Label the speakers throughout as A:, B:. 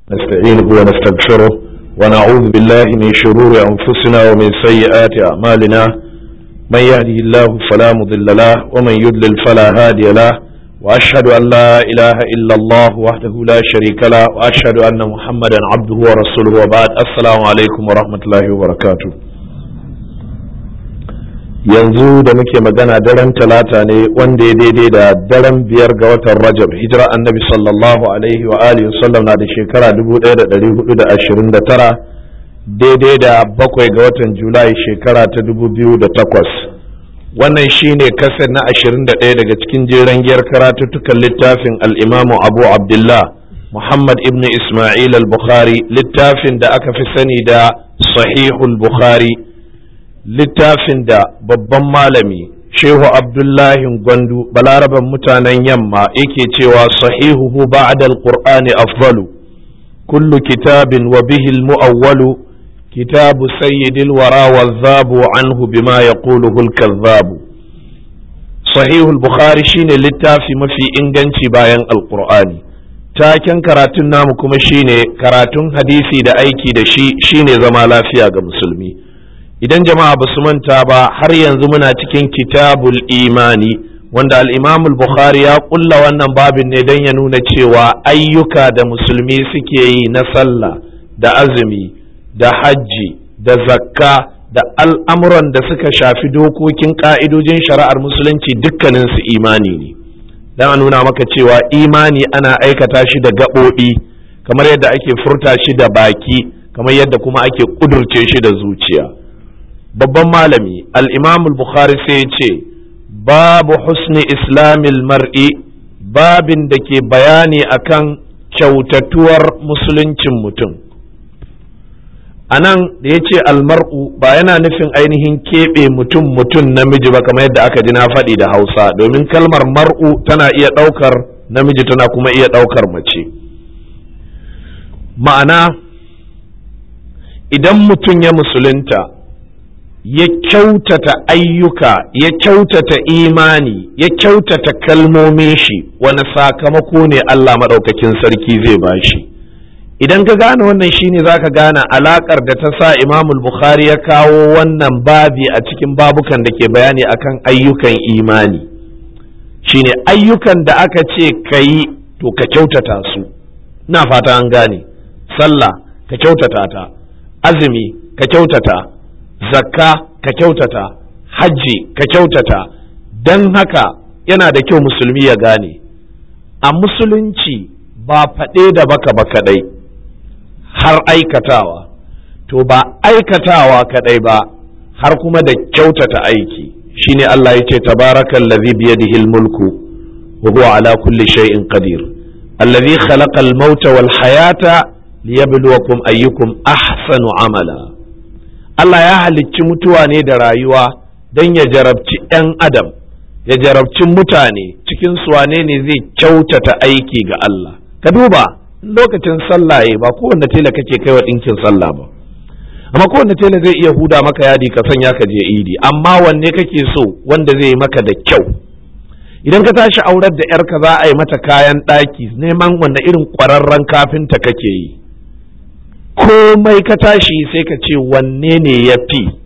A: نستعينه ونستغفره ونعوذ بالله من شرور أنفسنا ومن سيئات أعمالنا من يهده الله فلا مضل له ومن يضلل فلا هادي له وأشهد أن لا إله إلا الله وحده لا شريك له وأشهد أن محمدا عبده ورسوله وبعد السلام عليكم ورحمة الله وبركاته. yanzu da muke magana daren talata ne wanda ya daidai da daren 5 ga watan Rajab hijira annabi sallallahu alaihi wa alihi wasallam na da shekara 1429 daidai da 7 ga watan Julai shekara ta 2008. wannan shine kasar na 21 daga cikin jeren giyar karatuttukan littafin al-Imam Abu Abdullah Muhammad ibn Isma'il al-Bukhari, littafin da aka fi sani da Sahihul Bukhari, littafin da babban malami Shehu Abdullahi Gwandu balaraban mutanen yamma yake cewa sahihuhu ba'da al-Qur'ani afdalu kullu kitabin wa bihi al-mu'awwalu kitabu sayyidil wara wadh-dhabu anhu bima yaquluhu al-kadhabu. Sahihul Bukhari shine littafi mafi inganci bayan al-Qur'ani. Taken karatun namu kuma shine karatun hadisi da aiki da shi shine zama lafiya ga musulmi. Idan jama'a ba su manta ba, har yanzu muna cikin kitabul imani wanda al-Imam Bukhari ya kulla wannan babin ne don ya nuna cewa ayyuka da musulmi suke yi na sallah da azumi da hajji da zakka da al'amuran da suka shafi dokokin ka'idojin shari'ar musulunci dukkanin su imani ne, don a nuna maka cewa imani ana aikata shi da gaɓoɓi kamar yadda ake furta shi da baki, kamar yadda kuma ake ƙudurce shi da zuciya. babban malami al-Imam al-Bukhari sai ya ce babu husni islamil mar'i, babin da ke bayani akan kyautatuwar musuluncin mutum. A nan da ya ce almar'u ba yana nufin ainihin keɓe mutum namiji ba kamar yadda aka ji na faɗi da Hausa, domin kalmar mar'u tana iya ɗaukar namiji tana kuma iya ɗaukar mace. Ma'ana idan mutum ya musulunta ya kyautata ayyuka, ya kyautata imani, ya kyautata kalmomin shi, wani sakamako ne Allah maɗaukakin sarki zai bashi. Idan ka gane wannan shine zaka gane alakar da ta sa Imam Bukhari ya kawo wannan babi a cikin babukan da ke bayani akan ayyukan imani. Shine ayyukan da aka ce kayi to ka kyautata su. Ina fata an gane. Sallah ka kyautata ta, azumi ka kyautata, zakka ka kyautata, hajji ka kyautata. Don haka yana da kyau musulmi ya gane a musulunci ba faɗe da baka ba kaɗai, har aikatawa. To ba aikatawa kaɗai ba, har kuma da kyautata aiki. Shine Allah ya ce tabarakallazi biyadihi almulku wa huwa ala kulli shay'in qadir allazi khalaqal mauta wal hayata liyabluwakum ayyukum ahsanu amala. Allah ya halicci mutuwa ne da rayuwa don ya jarabci 'yan adam, ya jarabci mutane cikin su wane ne zai kyautata aiki ga Allah. Ka duba lokacin sallah ba kowanne tela kake kaiwa ɗinkin sallah ba, amma kowanne tela zai iya huda maka yadi ka sanya ka je idi, amma wanne kake so wanda zai yi maka da kyau. Idan ka tashi aurar da 'yarka za a yi mata kayan ɗaki, neman wanne irin ƙwararren kafinta kake yi. Komai ka tashi sai ka ce wanne ne ya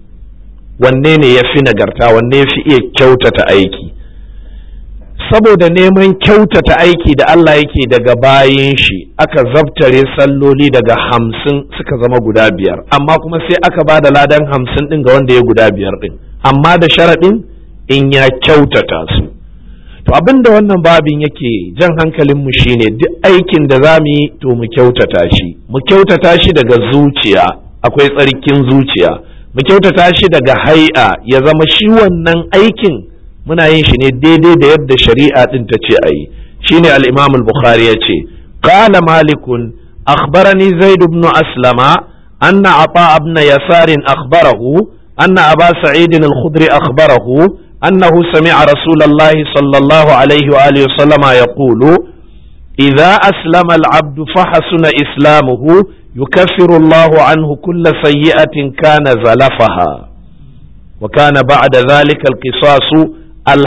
A: fi nagarta, wanne ya fi iya kyautata aiki. Saboda neman kyautata aiki da Allah yake daga bayan shi aka zabtare salloli daga 50 suka zama guda 5, amma kuma sai aka ba da ladan 50 ɗin ga wanda ya guda 5 ɗin, amma da sharaɗin in ya kyautata su. To abinda wannan babin yake jan hankalinmu shine duk aikin da za mu yi to mu kyautata shi daga zuciya, akwai tsarkin zuciya, mu kyautata shi daga hai'a, ya zama shi wannan aikin muna yin shi ne daidai da yadda shari'a din ta ce a yi. Shine al-Imam al-Bukhari ya ce qala malikun akhbarani zaid ibn aslama anna ata ibn yasar akhbarahu anna aba sa'id al-khudri akhbarahu أنه سمع رسول الله صلى الله عليه وآله وسلم يقول إذا أسلم العبد فحسن إسلامه يكفر الله عنه كل سيئة كان زلفها وكان بعد ذلك القصاص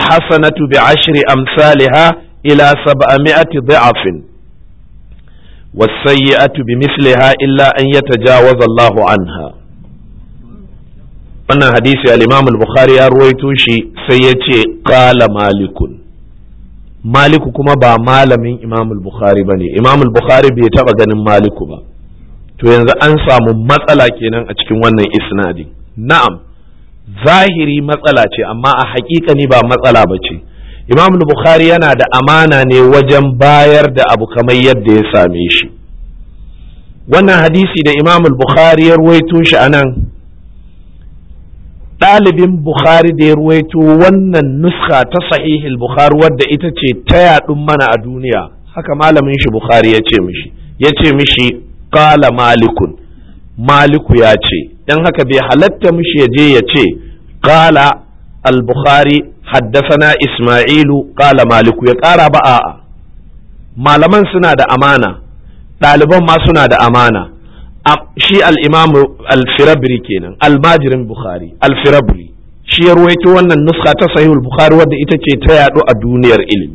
A: الحسنة بعشر أمثالها إلى 700 ضعف. was-sayyi'atu bimithliha illa an yatajawaza Allahu anha. wannan hadisi al-Imam al-Bukhari ya ruwaito shi sai ya ce qala malikun. Maliku kuma ba malamin Imam al-Bukhari bane. Imam al-Bukhari bai taba ganin Maliku ba. To yanzu an samu matsala kenan a cikin wannan isnadi. Na'am, zahiri matsala ce amma a haƙiƙani ba matsala ba ce. Imam al-Bukhari yana da amana ne wajen bayar da abu kamar yadda ya same shi. Wannan hadisi da Imam al-Bukhari ya ruwaito shi anan, ɗalibin Bukhari da ya ruwaito wannan nuska ta sahihil Bukhari wadda ita ce ta yaɗun mana a duniya, haka malamin shi Bukhari ya ce mishi qala malikun, maliku ya ce, dan haka bai halatta mishi ya je ya ce qala al-Bukhari haddasana Ismailu qala maliku, ya ƙara ba a'a. Malaman suna da amana, ɗaliban ma suna da amana. Shi al-Imam al-Firabri kenan, almajirin Bukhari, al-Firabri shi ya ruwaito wannan nuska ta sahihul Bukhari wadda ita ce ta yaɗu a duniyar ilimi.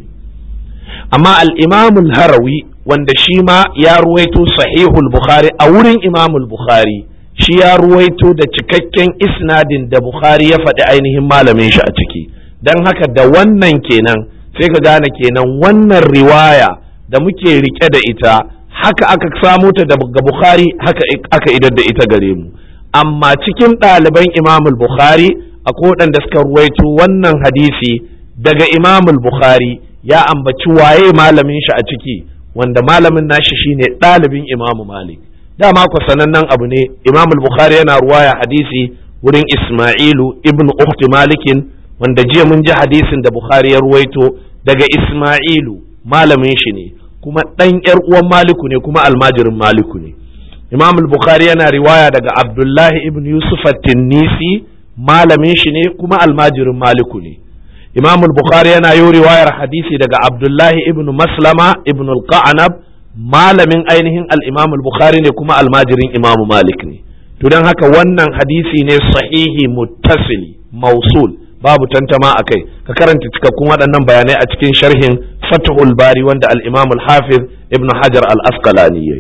A: Amma al-Imam al-Harawi wanda shi ma ya ruwaito sahihul Bukhari a wurin Imam al-Bukhari, shi ya ruwaito da cikakken isnadin da Bukhari ya faɗi ainihin malamin shi a ciki. Dan haka da wannan kenan sai ka gane kenan wannan riwaya da muke rike da ita haka aka samu ta daga Bukhari, haka aka idar da ita gare mu. Amma cikin ɗaliban Imam al-Bukhari akwai waɗanda suka ruwaito wannan hadisi daga Imam al-Bukhari, ya ambaci waye malamin shi a ciki, wanda malamin nashi shine ɗalibin Imam Malik. Dama ku sanannen abu ne, Imam al-Bukhari yana ruwaya hadisi wurin Ismailu ibn ukhti Malikin, wanda jiya mun ji hadisin da Bukhari ya ruwaito daga Ismailu, malamin shi ne kuma ɗan ‘yar uwan Maliku ne kuma almajirin Maliku ne. Imam al-Bukhari yana riwaya daga Abdullahi ibn Yusuf at-Tinnisi, malamin shi ne kuma almajirin Maliku ne. Imam al-Bukhari yana yi riwayar hadisi daga Abdullahi ibn Maslama ibn al-Qa'nab, malamin ainihin al-Imam al-Bukhari ne kuma almajirin Imam Malik ne. To don haka wannan hadisi ne sahihi muttasili mausul, babu tantama a kai. Ka karanta cikakkun waɗannan bayanai a cikin sharhin Fathul Bari wanda al-Imam al-Hafiz Ibn Hajar al-Asqalani yayi.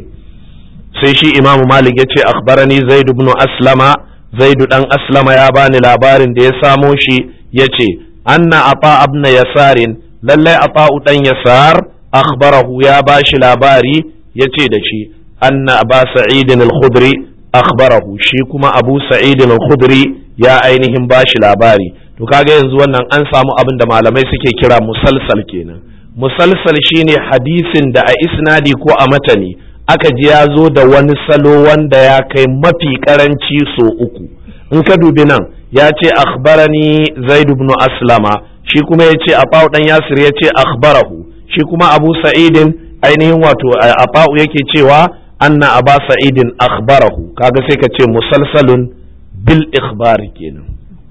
A: Sai shi Imam Malik yace akhbarani Zaid ibn Aslama, Zaid dan Aslama ya bani labarin da ya samo shi, yace anna Ata ibn Yasarin, lalle Ata dan Yasar akhbarahu, ya bashi labari, yace da shi anna Aba Sa'id al-Khudri akhbarahu, shi kuma Abu Sa'id al-Khudri ya ainihin bashi labari. To kaga yanzu wannan an samu abin da malamai suke kira musalsal kenan. Musalsal shine hadisin da a isnadi ko a matani aka ji ya zo da wani salo wanda ya kai mafi karanci so uku. In ka dubi nan ya ce akhbarani Zaid ibn Aslama, shi kuma ya ce Ata'u dan Yasir ya ce akhbarahu, shi kuma Abu Sa'idin ainihin wato Ata'u yake cewa anna Aba Sa'idin akhbarahu. Kaga sai ka ce musalsalun bil ikhbari kenan.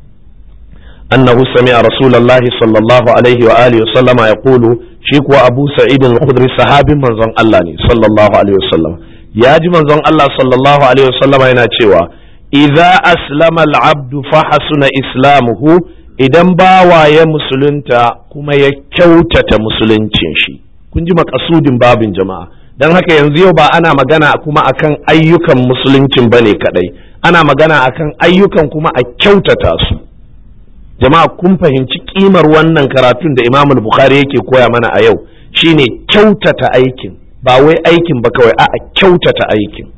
A: أنه سمع رسول الله صلى الله عليه وآله وسلم يقول شيك أبو سعيد الخدري صحابي من زن الله صلى الله عليه وسلم ياجي من زن الله صلى الله عليه وسلم يناتشوا إذا أسلم العبد فحسن إسلامه idan bawa ya musulunta kuma ya kyautata musuluncin shi. Kun ji makasudin babin jama'a. Don haka yanzu yau ba ana magana kuma akan ayyukan musuluncin bane kadai, ana magana akan ayyukan kuma a kyautata su. Jama'a kun fahimci kimar wannan karatun da Imam Bukhari yake koya mana a yau, shine kyautata aikin, ba wai aikin ba kawai, a'a kyautata aikin.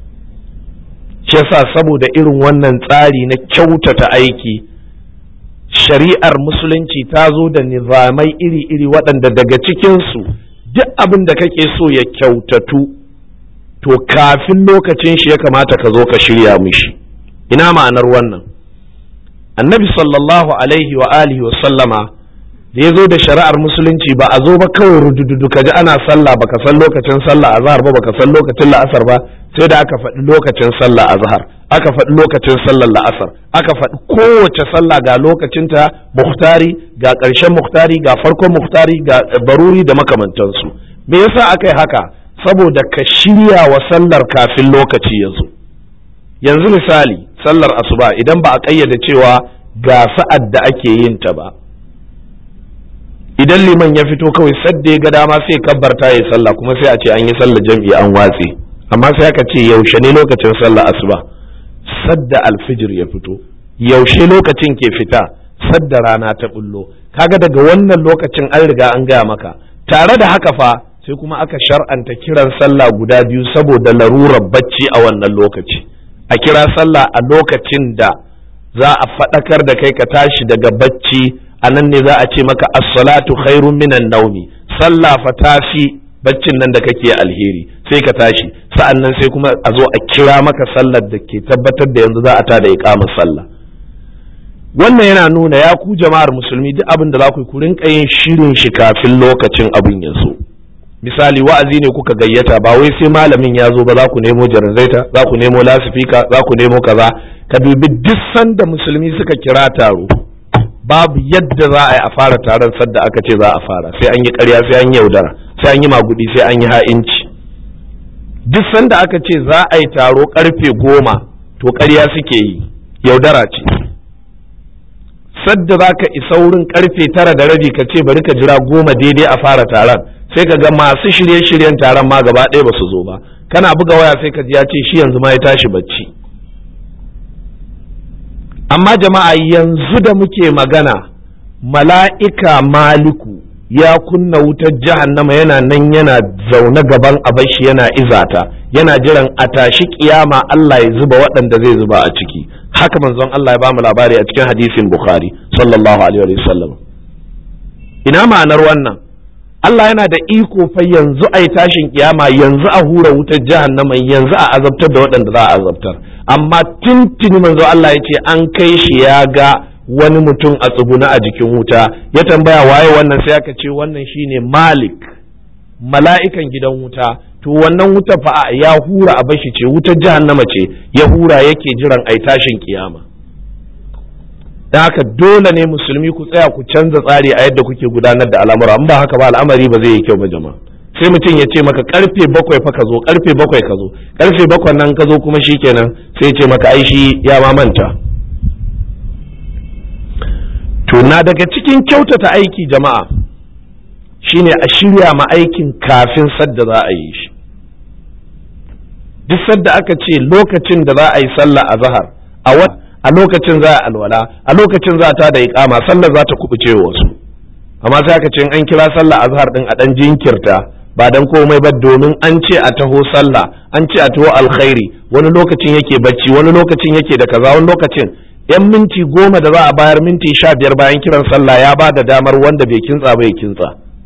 A: Shi yasa saboda irin wannan tsari na kyautata aiki, shari'ar musulunci ta zo da nizamai iri-iri waɗanda daga cikinsu duk abin da kake so ya kyautatu, to kafin lokacin shi ya kamata ka zo ka shirya mishi. Ina ma'anar wannan? Annabi sallallahu alaihi wa alihi wa sallama da ya zo da shari'ar musulunci ba a zo ba kawai rudududu ka ji ana sallah baka san lokacin sallah azhar ba, baka san lokacin la'asar ba, sai da aka faɗi lokacin sallah azhar, aka faɗi lokacin sallar la'asar, aka faɗi kowace sallah ga lokacinta, muhtari ga ƙarshen muhtari ga farkon muhtari ga baruri da makamantansu. Me yasa aka yi haka? Saboda ka shirya wa sallar kafin lokaci ya zo. Yanzu misali sallar asuba idan ba a ƙayyade cewa ga sa'ad da ake yin ta ba, idan liman ya fito kawai sadda ya ga dama sai kabbarta ya sallah kuma sai a ce an yi sallah jam'i an watse, amma sai aka ce yaushe ne lokacin sallah asuba? Sadda alfijir ya fito. Yaushe lokacin ke fita? Sadda rana ta bullo. Kaga daga wannan lokacin an riga an gaya maka. Tare da haka fa sai kuma aka shar'anta kiran sallah guda biyu saboda larurar bacci a wannan lokaci. A kira sallah a lokacin da za a faɗakar da kai ka tashi daga bacci, a nan ne za a ce maka as-salatu khairun minan naumi, sallah fa tafi baccin nan da kake alheri, sai ka tashi. Sa'an nan sai kuma a zo a kira maka sallar da ke tabbatar da yanzu za a tada iqamar sallah. Wannan yana nuna ya ku jama'ar musulmi duk abin da za ku rinka yin shirin shi kafin lokacin abin ya zo. Misali wa'azi ne kuka gayyata, ba wai sai malamin ya zo ba za ku nemo jaranzaita, za ku nemo lasifika, za ku nemo kaza. Ka dubi duk sanda musulmi suka kira taro, babu yadda za a yi a fara taron sadda aka ce za a fara, sai an yi ƙarya, sai an yi yaudara, sai an yi magudi, sai an yi ha'inci. Duk sanda aka ce za a yi taro karfe 10 to ƙarya suke yi, yaudara ce. Sadda za ka isa wurin karfe 9:30 ka ce bari ka jira 10 daidai a fara taron, sai ka ga masu shirye-shiryen taron ma gaba ɗaya ba su zo ba. Kana buga waya sai ka ji ya ce shi yanzu ma ya tashi bacci. Amma jama'a yanzu da muke magana, mala'ika Maliku ya kunna wutar jahannama yana nan yana zaune gaban abashi yana izata, yana jiran a tashi kiyama Allah ya zuba waɗanda zai zuba a ciki. Haka manzon Allah ya ba mu labari a cikin hadisin Bukhari sallallahu alaihi wa sallam. Ina ma'anar wannan? Allah yana da iko fa yanzu a yi tashin kiyama, yanzu a hura wutar jahannama, yanzu a azabtar da waɗanda za a azabtar. Amma tuntuni manzo Allah ya ce an kai shi ya ga wani mutum a tsuguna a jikin wuta, ya tambaya waye wannan, sai aka ce wannan shine Malik, mala'ikan gidan wuta. To wannan wuta fa ya hura a bashi ce, wutar jahannama ce ya hura, yake jiran ai tashin kiyama. Dan haka dole ne musulmi ku tsaya ku canza tsari a yadda kuke gudanar da al'amura, in ba haka ba al'amari ba zai yi kyau ba jama'a. Sai mutum ya ce maka karfe 7 fa ka zo, karfe 7 ka zo, karfe 7 nan ka zo kuma shikenan sai ya ce maka ai shi ya ma manta. To na daga cikin kyautata aiki jama'a shine a shirya ma aikin kafin sadda za a yi shi. Duk sadda aka ce lokacin da za a yi sallah azhar a lokacin za a alwala, a lokacin za ta da iqama, sallar za ta kubuce wasu. Amma sai aka ce an kira sallah azhar din a dan jinkirta, ba dan komai ba domin an ce a taho sallah, an ce a taho alkhairi, wani lokacin yake bacci, wani lokacin yake da kaza, wani lokacin yan minti 10 da za a bayar, minti 15 bayan kiran sallah ya ba da damar wanda bai kintsa ba ya kintsa.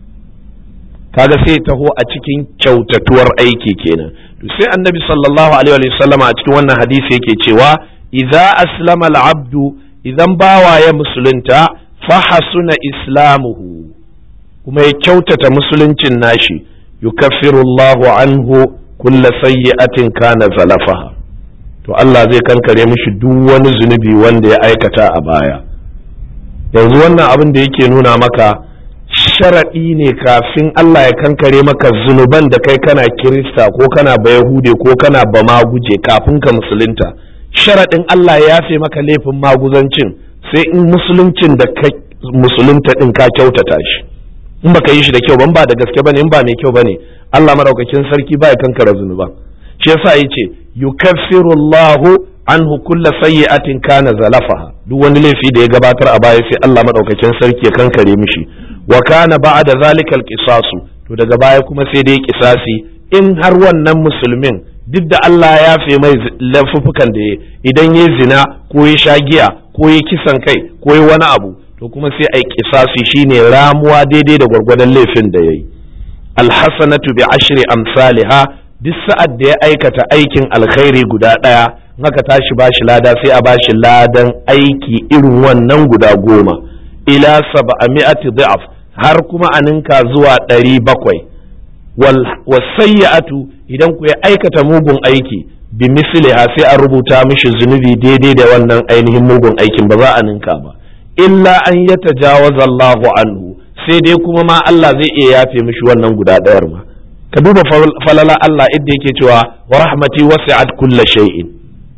A: Kaga sai taho a cikin kyautatuwar aiki kenan. To sai annabi sallallahu alaihi wa sallam a cikin wannan hadisi yake cewa idza aslama al-abdu, idan bawa ya musulunta, fa hasuna islamuhu, kuma ya kyautata musuluncin nashi, yukaffiru Allahu anhu kulla sayyi'atin kana zalafaha, to Allah zai kankare mishi duk wani zunubi wanda ya aikata a baya. Yanzu wannan abin da yake nuna maka sharaɗi ne kafin Allah ya kankare maka zunuban da kai kana Kirista ko kana Bayahude ko kana Bamaguje kafin ka musulunta. Sharaɗin Allah ya yafe maka laifin maguzancin sai in musuluncin da ka musulunta din ka kyautata shi. In baka yi shi da kyau, ban ba da gaske bane, in ba mai kyau bane, Allah madaukakin sarki ba ya kankara zunuba. Shi yasa yace yukaffiru Allahu anhu kulla sayyi'atin kana zalafaha, duk wani laifi da ya gabatar a baya sai Allah madaukakin sarki ya kankare mishi. Wa kana ba'da zalikal qisasu, to daga baya kuma sai dai kisasi, in har wannan musulmin duk da Allah ya yafe mai laifukan da idan yayi zina ko ya sha giya ko ya kisan kai ko ya wani abu, to kuma sai ai kisasi, shine ramuwa daidai da gwargwadon laifin da yayi. Alhasanatu bi ashri amsalha, duk sa'ad da ya aikata aikin alkhairi guda ɗaya, haka tashi bashi lada sai a bashi ladan aiki irin wannan guda 10 ila 700 dha'af, har kuma a ninka zuwa 700. Wasayyi'atu, idan ku ya aikata mugun aiki, bi misliha sai a rubuta mishi zunubi daidai da wannan ainihin mugun aikin, ba za a ninka ba. Illa an yatajawaza Allahu anhu, sai dai kuma ma Allah zai iya yafe mishi wannan guda ɗayar ma. Ka duba falala Allah idda yake cewa wa rahmati wasi'at kulla shay'in.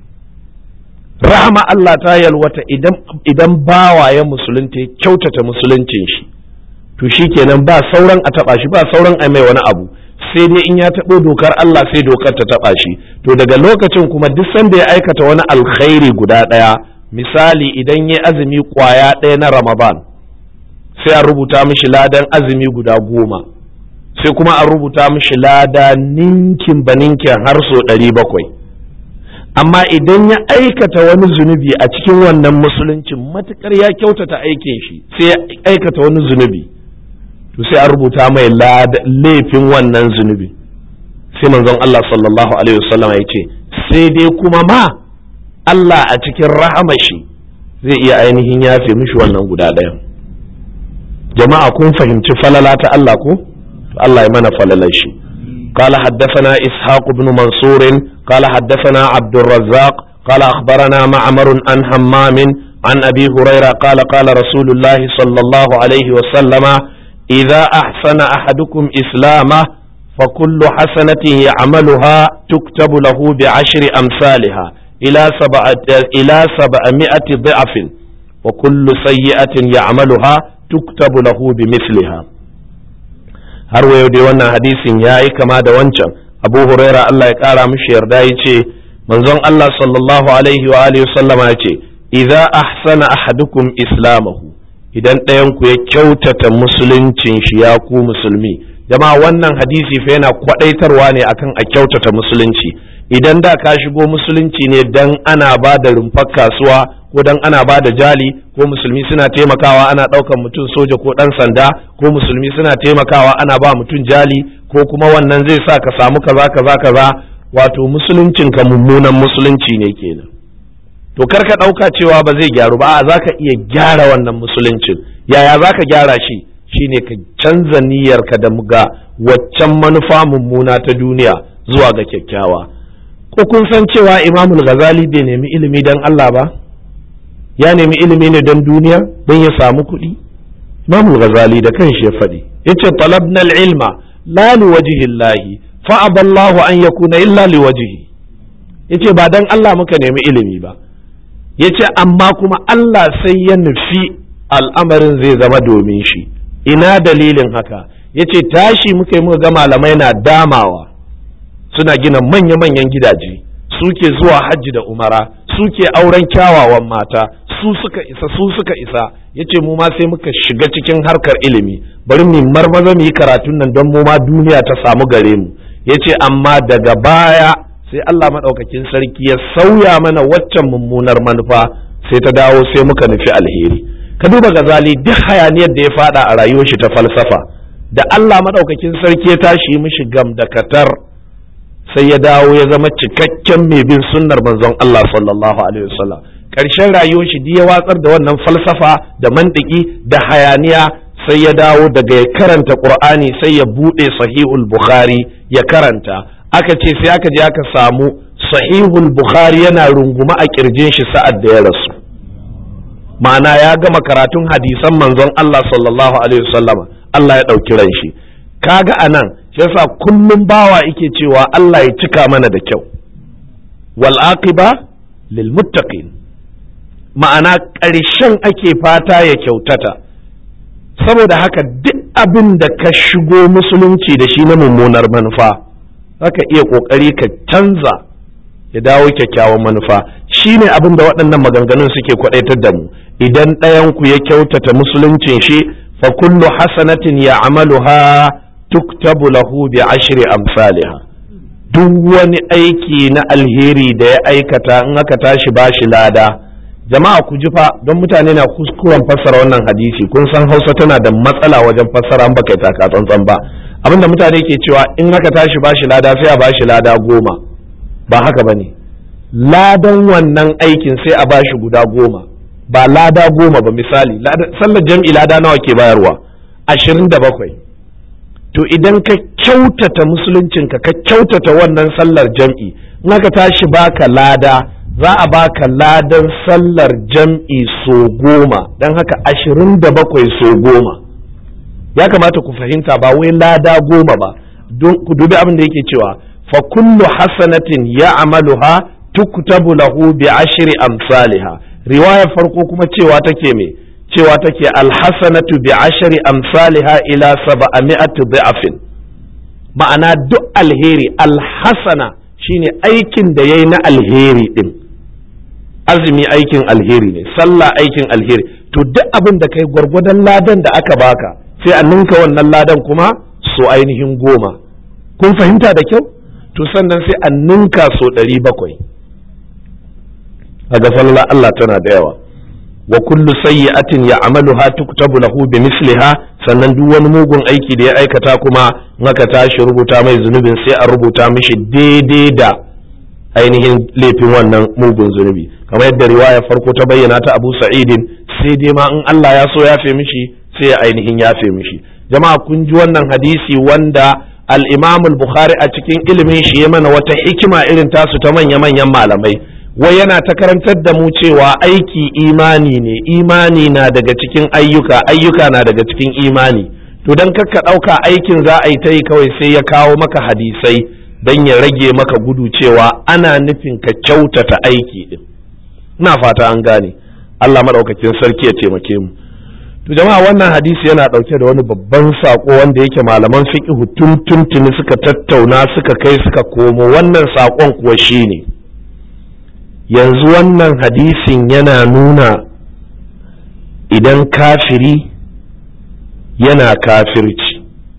A: Rahama Allah ta yalwata idan bawa ya musulunta, kyautata musuluncin shi, to shikenan ba sauran a taba shi, ba sauran a mai wani abu, sai dai in ya taɓo dokar Allah sai dokar ta taba shi. To daga lokacin kuma duk sanda ya aikata wani alkhairi guda ɗaya, misali idan ya azumi kwaya ɗaya na Ramadan sai a rubuta mishi ladan azumi guda 10, sai kuma a rubuta mishi lada ninkin ba ninkin har so 700. Amma idan ya aikata wani zunubi a cikin wannan musuluncin, matukar ya kyautata aikin shi sai ya aikata wani zunubi, to sai a rubuta mai laifin wannan zunubi. Sai manzon Allah sallallahu alaihi wasallam ya ce sai dai kuma ma Allah a cikin rahamashi zai iya ainihin yafe mishi wannan guda ɗayan. Jama'a kun fahimci falala ta Allah ko? Allah ya mana falalar shi. قال حدثنا إسحاق بن منصور قال حدثنا عبد الرزاق قال أخبرنا معمر عن همام عن أبي هريرة قال قال رسول الله صلى الله عليه وسلم إذا أحسن أحدكم إسلامه فكل حسنة يعملها تكتب له ب10 أمثالها إلى 700 ضعف وكل سيئة يعملها تكتب له بمثلها. har wayo dai wannan hadisin ya yi kama da wancan. Abu Huraira Allah ya kara mishi yarda ya ce manzon Allah sallallahu alaihi wa alihi sallama ya ce idza ahsana ahadukum islamahu, idan ɗayan ku ya kyautata musuluncin shi ya ku musulmi. Jama'a wannan hadisi fa yana kwadaitarwa ne akan a kyautata musulunci. Idan da ka shigo musulunci ne dan ana ba da rumfar kasuwa ko dan ana ba da jali, ko musulmi suna taimakawa ana ɗaukan mutum soja ko ɗan sanda, ko musulmi suna taimakawa ana ba mutum jali, ko kuma wannan zai sa ka samu kaza kaza kaza, wato musuluncin ka mummunan musulunci ne kenan. To kar ka ɗauka cewa ba zai gyaru ba, za ka iya gyara wannan musuluncin. Yaya za ka gyara shi? Shine ka canza niyyarka da muga waccan manufa mummuna ta duniya zuwa ga kyakkyawa. Ko kun san cewa Imamul Ghazali bai nemi ilimi dan Allah ba? Ya nemi ilimi ne don duniya, don ya samu kuɗi. Imamul Ghazali da kanshi ya faɗi, yace talabna al-ilma la liwajhi Allah fa aballahu an yakuna illa liwajhi. Yace ba dan Allah muka nemi ilimi ba, yace amma kuma Allah sai ya nufi al'amarin zai zama domin shi. Ina dalilin haka? Yace tashi muka yi muka ga malamai na damawa, suna gina manya-manyan gidaje, suke zuwa hajji da umara, suke auren kyawawan mata, su suka isa. Yace mu ma sai muka shiga cikin harkar ilimi, bari mu marmaza mu yi karatun nan don mu ma duniya ta samu gare mu. Yace amma daga baya sai Allah madaukakin sarki ya sauya mana waccan mummunar manufa, sai ta dawo sai muka nufi alheri. Ka duba Ghazali duk hayaniyar da ya fada a rayuwar shi ta falsafa, da Allah madaukakin sarki ya tashi mishi gam da katar, sai ya dawo ya zama cikakken mai bin sunnar manzon Allah sallallahu alaihi wasallam. Ƙarshen rayuwar shi ya watsar da wannan falsafa da mantiki da hayaniya, sai ya dawo daga ya karanta Qur'ani sai ya bude Sahihul Bukhari ya karanta. Aka ce sai aka je aka samu Sahihul Bukhari yana runguma a kirjin shi sa'ad da ya rasu. Ma'ana ya gama karatun hadisan manzon Allah sallallahu alaihi wasallama, Allah ya ɗauki ran shi. Kaga anan shi yasa kullum bawa yake cewa Allah ya cika mana da kyau. Wal aqiba lil muttaqin. Ma'ana ƙarshen ake fata ya kyautata. Saboda haka duk abin da ka shigo musulunci da shi na mummunar manufa, zaka iya ƙoƙari ka canza ya dawo kyakkyawan manufa. Shine abin da waɗannan maganganun suke kwaɗaitar da mu. Idan ɗayanku ya kyautata musuluncin shi, fa kullu hasanatin ya amaluha tuktabu lahu bi 10 amsalha. Duk wani aiki na alheri da ya aikata in aka tashi bashi lada. Jama'a ku ji fa, don mutane na kuskuren fassara wannan hadisi. Kun san Hausa tana da matsala wajen fassara an baka taka tsantsan ba. Abinda mutane ke cewa in aka tashi bashi lada sai a bashi lada 10. Ba haka bane. Ladan wannan aikin sai a bashi guda 10. Ba lada 10 ba. Misali sallar jam'i lada nawa ke bayarwa? 27. To idan ka kyautata musuluncinka, ka kyautata wannan sallar jam'i, in aka tashi baka lada, za a baka ladan sallar jam'i so 10, don haka 27 so 10. Ya kamata ku fahimta ba wai lada 10 ba, ku dubi abin da yake cewa fa kullu hasanatin ya'maluha tuktabu lahu bi 10 amsalha. Riwayar farko kuma cewa take me cewa take alhasanatu bi ashri amsalha ila 700 dha'fin, ma'ana duk alheri, alhasana shine aikin da yayi na alheri din. Azumi aikin alheri ne, sallah aikin alheri, to duk abin da kai gwargwadon ladan da aka baka sai a ninka wannan ladan kuma so ainihin 10. Kun fahimta da kyau? To sannan sai a ninka so 700. Kaga falala Allah tana da yawa. Wa kullu sayyi'atin ya'maluha tuktabu lahu bimisliha, sannan duk wani mugun aiki da ya aikata kuma maka tashi rubuta mai zunubin sai a rubuta mishi daidai da ainihin laifin wannan mugun zunubi, kamar yadda riwaya farko ta bayyana ta Abu Sa'idin, sai dai ma in Allah ya so yafe mishi sai ya ainihin yafe mishi. Jama'a kun ji wannan hadisi wanda al-Imam al-Bukhari a cikin ilimin shi ya mana wata hikima irin tasu ta manya-manyan malamai, wai yana ta karantar da mu cewa aiki imani ne, imani na daga cikin ayyuka, ayyuka na daga cikin imani. To dan kakka ɗauka aikin za a yi ta yi kawai, sai ya kawo maka hadisai dan ya rage maka gudu cewa ana nufin ka kyautata aiki din. Ina fata an gane. Allah madaukakin sarki ya taimake mu. To jama'a, wannan hadisi yana ɗauke da wani babban sako wanda yake malaman fiqh tuntuni suka tattauna, suka kai suka komo. Wannan sakon kuwa shine, yanzu wannan hadisin yana nuna idan kafiri yana kafirci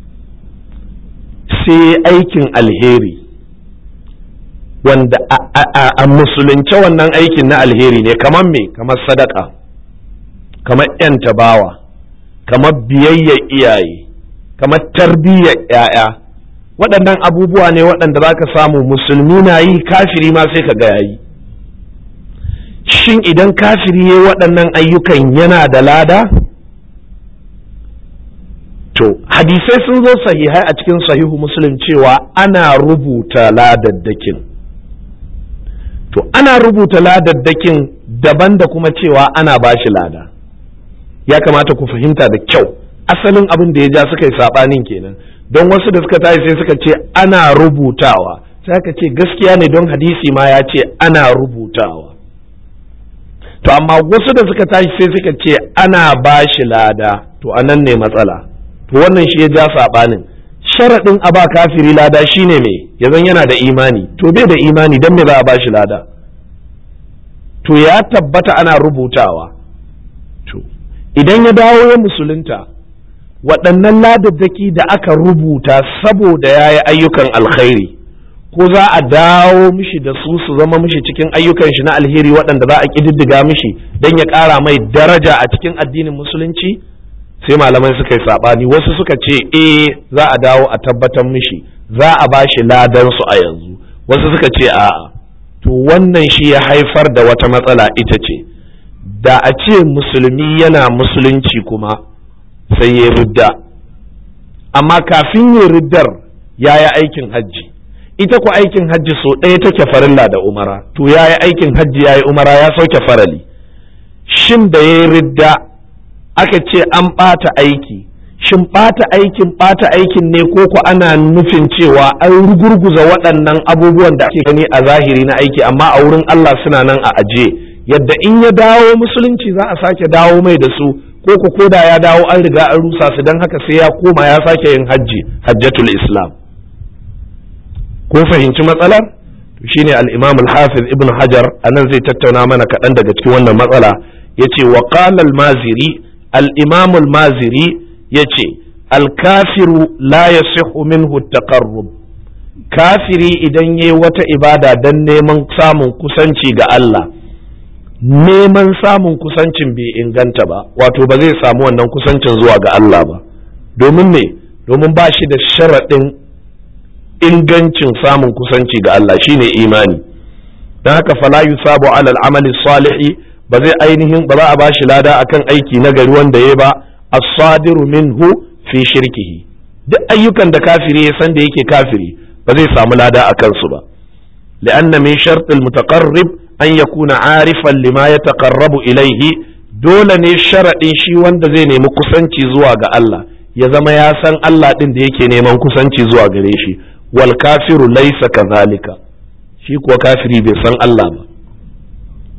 A: sai aikin alheri wanda a musulunce wannan aikin na alheri ne, kamar me? Kamar sadaka, kamar yan tabawa, kamar biyayyar iyaye, kamar tarbiyyar 'ya'ya. Waɗannan abubuwa ne waɗanda za ka samu musulmi na yi, kafiri ma sai ka ga yayi. Shin idan kafiri ya yi waɗannan ayyukan yana da lada? To, hadisai sun zo sahihai a cikin sahihu Muslim cewa ana rubuta ladaddakin. To, ana rubuta ladaddakin daban da kuma cewa ana bashi lada. Ya kamata ku fahimta da kyau. Asalin abin da ya ja suka yi saɓanin kenan. Don wasu da suka tashi sai suka ce ana rubutawa. Sai aka ce gaskiya ne, don hadisi ma ya ce ana rubutawa. To amma wasu da suka tashi sai suka ce ana bashi lada, to anan ne matsala. To wannan shi ya ja sabanin. Sharaɗin a ba kafiri lada shine me? Yazan yana da imani. To bai da imani, dan me za a bashi lada? To ya tabbata ana rubutawa. To idan ya dawo ya musulunta, waɗannan ladaddaki da aka rubuta saboda ya yi ayyukan alkhairi, ko za a dawo mishi da su zama mishi cikin ayyukan shi na alheri waɗanda za a ƙididdiga mishi don ya ƙara mai daraja a cikin addinin musulunci? Sai malamai suka yi saɓani. Wasu suka ce za a dawo a tabbatar mishi, za a ba shi ladansu a yanzu. Wasu suka ce a'a. To wannan shi ya haifar da wata matsala, ita ce da a ce musulmi yana musulunci kuma sai ya ridda, amma kafin ya riddar ya yi aikin hajji. Ita ku aikin hajji so ɗaya take farilla da umara. To ya yi aikin hajji, ya yi umara, ya sauke farali. Shin da ya yi ridda aka ce an ɓata aiki, shin ɓata aikin ne ko ku ana nufin cewa an rugurguza waɗannan abubuwan da ake gani a zahiri na aiki, amma a wurin Allah suna nan a aje, yadda in ya dawo musulunci za a sake dawo mai da su, ko ku koda ya dawo an riga an rusa su, don haka sai ya koma ya sake yin hajji, hajjatul islam. Kun fahimci matsalar? To shine al-Imam al-Hafiz Ibn Hajar anan zai tattauna mana kaɗan daga cikin wannan matsala. Yace wa qala al-Maziri, al-Imam al-Maziri yace al-kafiru la yasihu minhu at-taqarrub. Kafiri idan yayi wata ibada dan neman samun kusanci ga Allah, neman samun kusancin bai inganta ba, wato ba zai samu wannan kusancin zuwa ga Allah ba. Domin me? Domin ba shi da sharaɗin ingancin samun kusanci ga Allah, shine imani. Dan haka fala yusabu ala al-amali salihi, ba zai ainihin ba za a bashi lada akan aiki na gari wanda ya ba as-sadiru minhu fi shirkihi. Duk ayyukan da kafiri ya san da yake kafiri ba zai samu lada akan su ba. Li'anna min shart al-mutaqarrib an yakuna arifan lima yataqarrabu ilayhi, dole ne sharadin shi wanda zai nemi kusanci zuwa ga Allah ya zama ya san Allah din da yake neman kusanci zuwa gare shi. Wal kafiru laysa kadhalika, shi kuwa kafiri bai san Allah ba.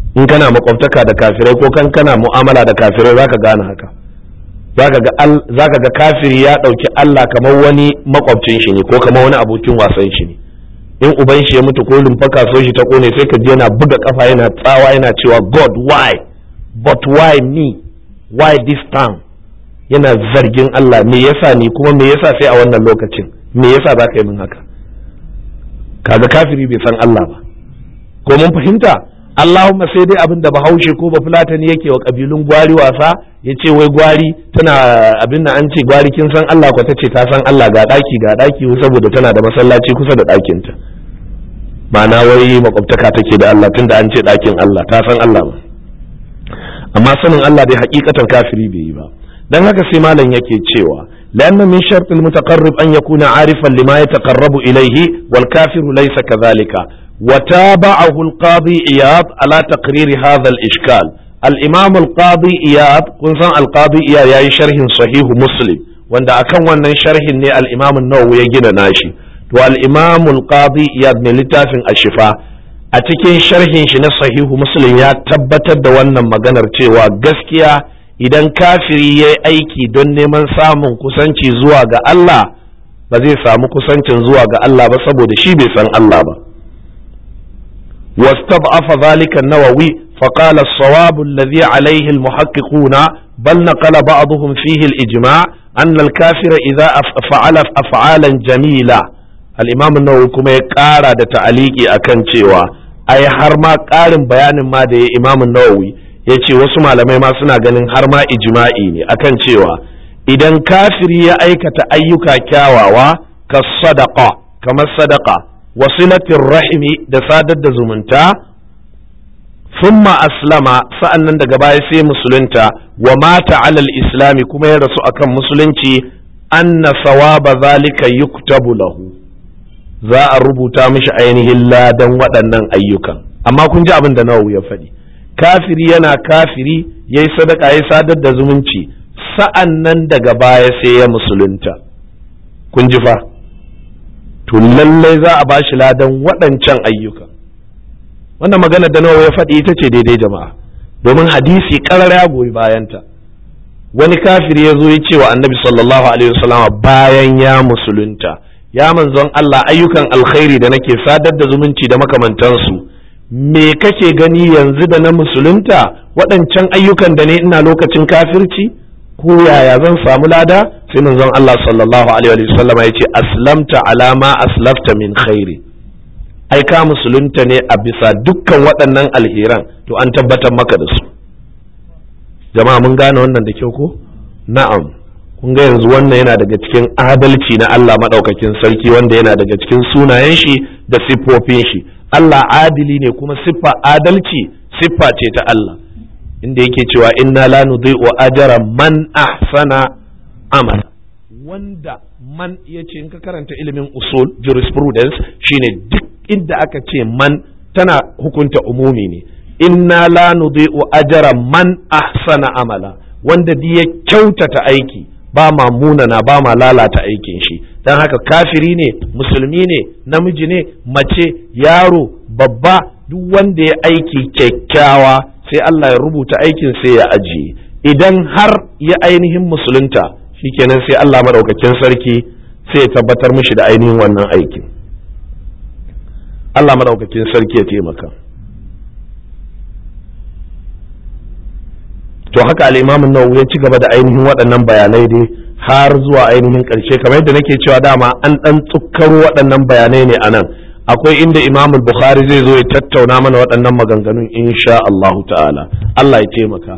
A: in kana makwabtaka da kafirai ko kana mu'amala da kafirai zaka gane haka, zaka ga kafiri ya ɗauki Allah kamar wani makwabcin shi ne ko kamar wani abokin wasan shi ne. In uban shi ya mutu ko lumfaka so shi ta kone sai ka ji yana buga kafa yana tsawa yana cewa God why, but why me, why this time, yana zargin Allah, me yasa ni, kuma me yasa sai a wannan lokacin, me yasa za ka yi min haka? Kaga kafiri bai san Allah ba. Ko mun fahimta? Allahumma sai dai abin da Bahaushe ko Bafulatani yake wa kabilun gwari wasa, ya ce wai gwari tana abin da an ce gwari kin san Allah, ko ta ce ta san Allah, ga daki saboda tana da masallaci kusa da ɗakinta. Ma'ana wai makwabtaka take da Allah tunda an ce ɗakin Allah, ta san Allah ba. Amma sanin Allah dai hakikatan kafiri bai yi ba. Dan haka sai malam yake cewa لأن من شرط المتقرب أن يكون عارفا لما يتقرب إليه والكافر ليس كذلك. وتابعه القاضي إياض على تقرير هذا الإشكال. الإمام القاضي إياض كنت القاضي إياض يا شرح صحيح مسلم وأن أكون شرح الإمام النووي يجد ناشي. والإمام القاضي إياض من لتاف الشفاء أتكين شرح صحيح مسلم يا تبتد وأن مغنر تيوى قسكيا idan kafiri ya yi aiki don neman samun kusanci zuwa ga Allah ba zai samu kusancin zuwa ga Allah ba saboda shi bai san Allah ba. واستضعف ذلك النووي فقال الصواب الذي عليه المحققون بل نقل بعضهم فيه الإجماع أن الكافر إذا فعل أفعالا جميلة. الإمام النووي كما يقارى تعليقي أكن تيوا أي حرما قارن بيان ما دي إمام النووي yace wasu malamai ma suna ganin har ma ijma'i ne akan cewa idan kafiri ya aikata ayyuka kyawawa ka sadaqa kamar sadaqa wasilatir rahimi da sadar da zumunta thumma aslama sa'annan daga baya sai musulunta wa mata alal islami kuma ya rasu akan musulunci anna sawaba zalika yuktabu lahu za a rubuta mishi ainihin ladan waɗannan ayyukan. Amma kun ji abin da Nawawi ya faɗi, kafiri yana kafiri ya yi sadaka ya sadar da zumunci sa'an nan daga baya sai ya musulunta. Kun ji fa? To lallai za a bashi ladan waɗancan ayyuka. Wannan magana da Nawawi ya faɗi ita ce daidai jama'a, domin hadisi ƙarar ya goyi bayanta. Wani kafiri ya zo ya ce wa Annabi sallallahu alaihi wasallam bayan ya musulunta, ya manzon Allah, ayyukan alkhairi da nake sadar da zumunci da makamantansu, me kake gani yanzu da na musulunta waɗancan ayyukan da ne ina lokacin kafirci, ko yaya zan samu lada? Sai manzon Allah sallallahu alaihi wa sallam ya ce aslamta ala ma aslafta min khairi, ai ka musulunta ne a bisa dukkan waɗannan alheran, to an tabbatar maka da su. Jama'a mun gane wannan da kyau ko? Na'am, kun ga yanzu wannan yana daga cikin adalci na Allah madaukakin sarki, wanda yana daga cikin sunayen shi da siffofin shi. Allah adili ne, kuma siffa adalci siffa ce ta Allah, inda yake cewa inna la nudhi'u ajra man ahsana amala. Wanda man yace in ka karanta ilimin usul jurisprudence shine duk inda aka ce man tana hukunta umumi ne. Inna la nudhi'u ajra man ahsana amala, wanda ya kyautata aiki ba ma munana ba ma lalata aikin shi. Dan haka kafiri ne, musulmi ne, namiji ne, mace, yaro, babba, duk wanda ya aiki kyakkyawa sai Allah ya rubuta aikin sai ya ajiye. Idan har ya ainihin musulunta, shikenan sai Allah madaukakin sarki sai ya tabbatar mishi da ainihin wannan aikin. Allah madaukakin sarki ya taimaka. To haka al-Imam an-Nawawi ya ci gaba da ainihin waɗannan bayanai dai har zuwa ainihin ƙarshe, kamar yadda nake cewa dama an ɗan tsukkaro waɗannan bayanai ne anan. Akwai inda Imam Bukhari zai zo ya tattauna mana waɗannan maganganun insha Allah ta'ala. Allah ya taimaka.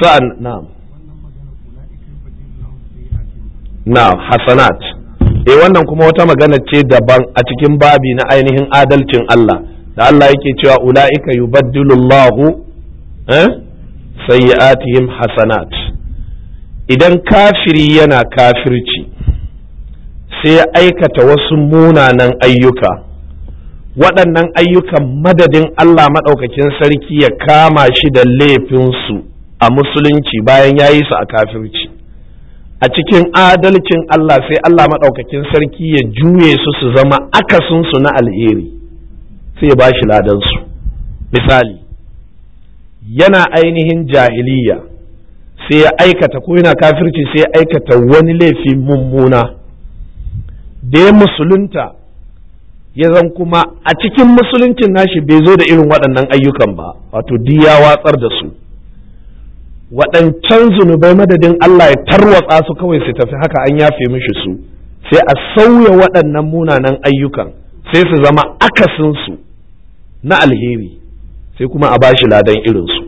A: Na'am, hasanat. Wannan kuma wata magana ce daban a cikin babi na ainihin adalcin Allah, da Allah yake cewa ula'ika yubaddilullahu sayyi'atihim hasanat. Idan kafiri yana kafirci sai ya aikata wasu munanan ayyuka, waɗannan ayyukan madadin Allah maɗaukakin sarki ya kama shi da laifinsu a musulunci bayan ya yi su a kafirci, a cikin adalcin Allah sai Allah maɗaukakin sarki ya juye su zama akasinsu na alheri, sai ya ba shi ladansu. Misali, yana ainihin jahiliya sai ya aikata ko yana kafirci sai ya aikata wani laifi mummuna da ya musulunta ya zan kuma a cikin musuluncin nashi bai zo da irin waɗannan ayyukan ba, wato ya watsar da su. Waɗancan zunubai madadin Allah ya tarwatsa su kawai su tafi haka an yafe mishi su, sai a sauya waɗannan munanan ayyukan sai su zama akasinsu na alheri, sai kuma a bashi ladan irinsu.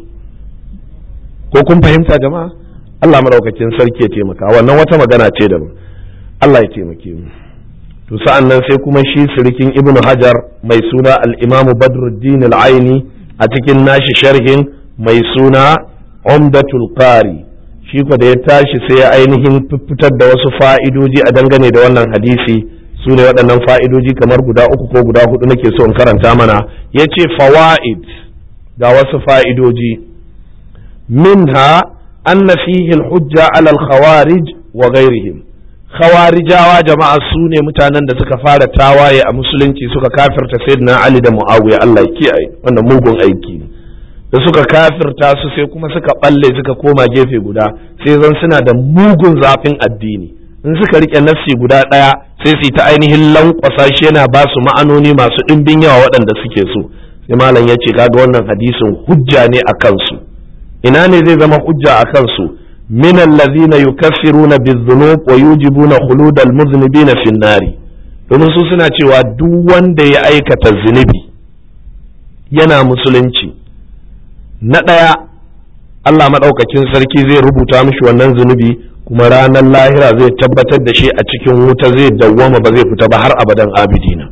A: Ko kun fahimta jama'a? Allah madaukakin sarki ya taimaka, wannan wata magana ce da mu. Allah ya taimake mu. To sa'an nan sai kuma shi sirikin Ibn Hajar mai suna al-Imam Badruddin al-Aini a cikin nashi sharhin mai suna Umdatul Qari, shi ko da ya tashi sai ya ainihin fitar da wasu fa'idoji a dangane da wannan hadisi, su ne waɗannan fa'idoji kamar guda 3 ko guda 4 nake so in karanta mana. Ya ce fawaid, ga wasu fa'idoji. Minha anna fihi al-hujja ala al-khawarij wa ghairihim. Khawarijawa jama'a su ne mutanen da suka fara tawaye a musulunci, suka kafirta Sayyidina Ali da Muawiya, Allah ya kiyaye, wannan mugun aiki ne. Da suka kafirta su sai kuma suka balle suka koma gefe guda, sai zan suna da mugun zafin addini. In suka rike nafsi guda ɗaya sai su ta ainihin lankwasa shi, yana ba su ma'anoni masu ɗimbin yawa waɗanda suke so. Sai malam ya ce kaga wannan hadisin hujja ne a kansu. Ina ne zai zama hujja a kansu? من الذين يكفرون بالذنوب ويوجبون خلود المذنبين في النار. domin su suna cewa duk wanda ya aikata zunubi yana musulunci, na ɗaya Allah maɗaukakin sarki zai rubuta mishi wannan zunubi, kuma ranar lahira zai tabbatar da shi a cikin wuta, zai dawwama ba zai fita ba har abadan abidina.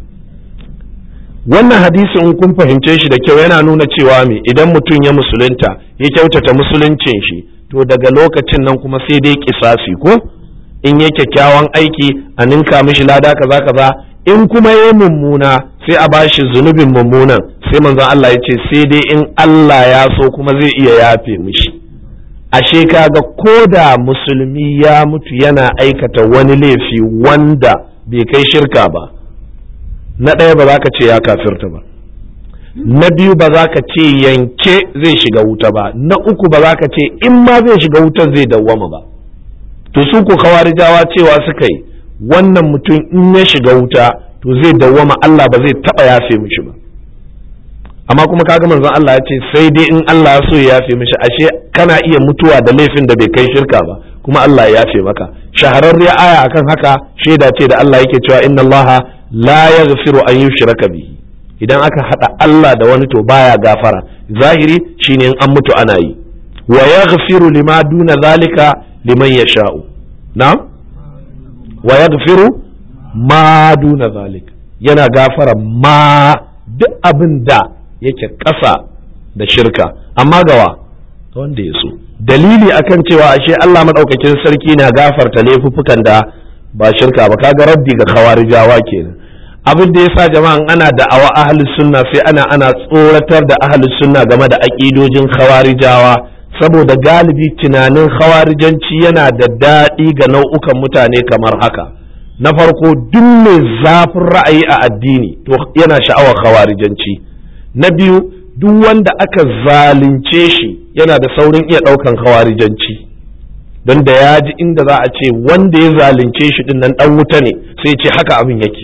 A: Wannan hadisi in kun fahimce shi da kyau yana nuna cewa me, idan mutum ya musulunta ya kyautata musuluncin shi, to daga lokacin nan kuma sai dai kisasi, ko in ya kyakkyawan aiki a ninka mishi lada kaza kaza, in kuma ya mummuna sai a bashi zunubin mummunan. Sai manzon Allah ya ce sai dai in Allah ya so kuma zai iya yafe mishi. Ashe kaga koda musulmi ya mutu yana aikata wani laifi wanda bai kai shirka ba, na ɗaya ba za ka ce ya kafirta ba, na biyu ba za ka ce yanke zai shiga wuta ba, na uku ba za ka ce in ma zai shiga wutar zai dawwama ba. To su ko khawarijawa cewa suka yi wannan mutum in ya shiga wuta to zai dawwama, Allah ba zai taba yafe mishi ba. Amma kuma kaga manzon Allah ya ce sai dai in Allah ya so ya yafe mishi. Ashe kana iya mutuwa da laifin da bai kai shirka ba kuma Allah ya yafe maka. Shahararriyar aya akan haka shaida ce da Allah yake cewa inna Allaha la yaghfiru an yushraka bihi. Idan aka hada Allah da wani to baya gafara. Zahiri shine in an mutu ana yi. Wa yaghfiru lima duna zalika liman yasha'u. Na'am? Wa yaghfiru ma duna zalika. Yana gafara ma duk abin da yake ƙasa da shirka, amma gawa ta wanda ya so. Dalili akan cewa ashe Allah madaukakin sarki na gafarta laifuffukan da ba shirka ba, kaga raddi ga khawarijawa kenan. Abin da yasa jama'an ana da'awa ahlus sunna sai ana tsoratar da ahlus sunna game da aqidojin khawarijawa, saboda galibi tunanin khawarijanci yana da daɗi ga nau'ukan mutane kamar haka. Na farko, duk mai zafin ra'ayi a addini to yana sha'awar khawarijanci. Na biyu, duk wanda aka zalunce shi yana da saurin iya ɗaukan khawarijanci, don da ya ji inda za a ce wanda ya zalunce shi din nan ɗan wuta ne sai ce haka abin yake.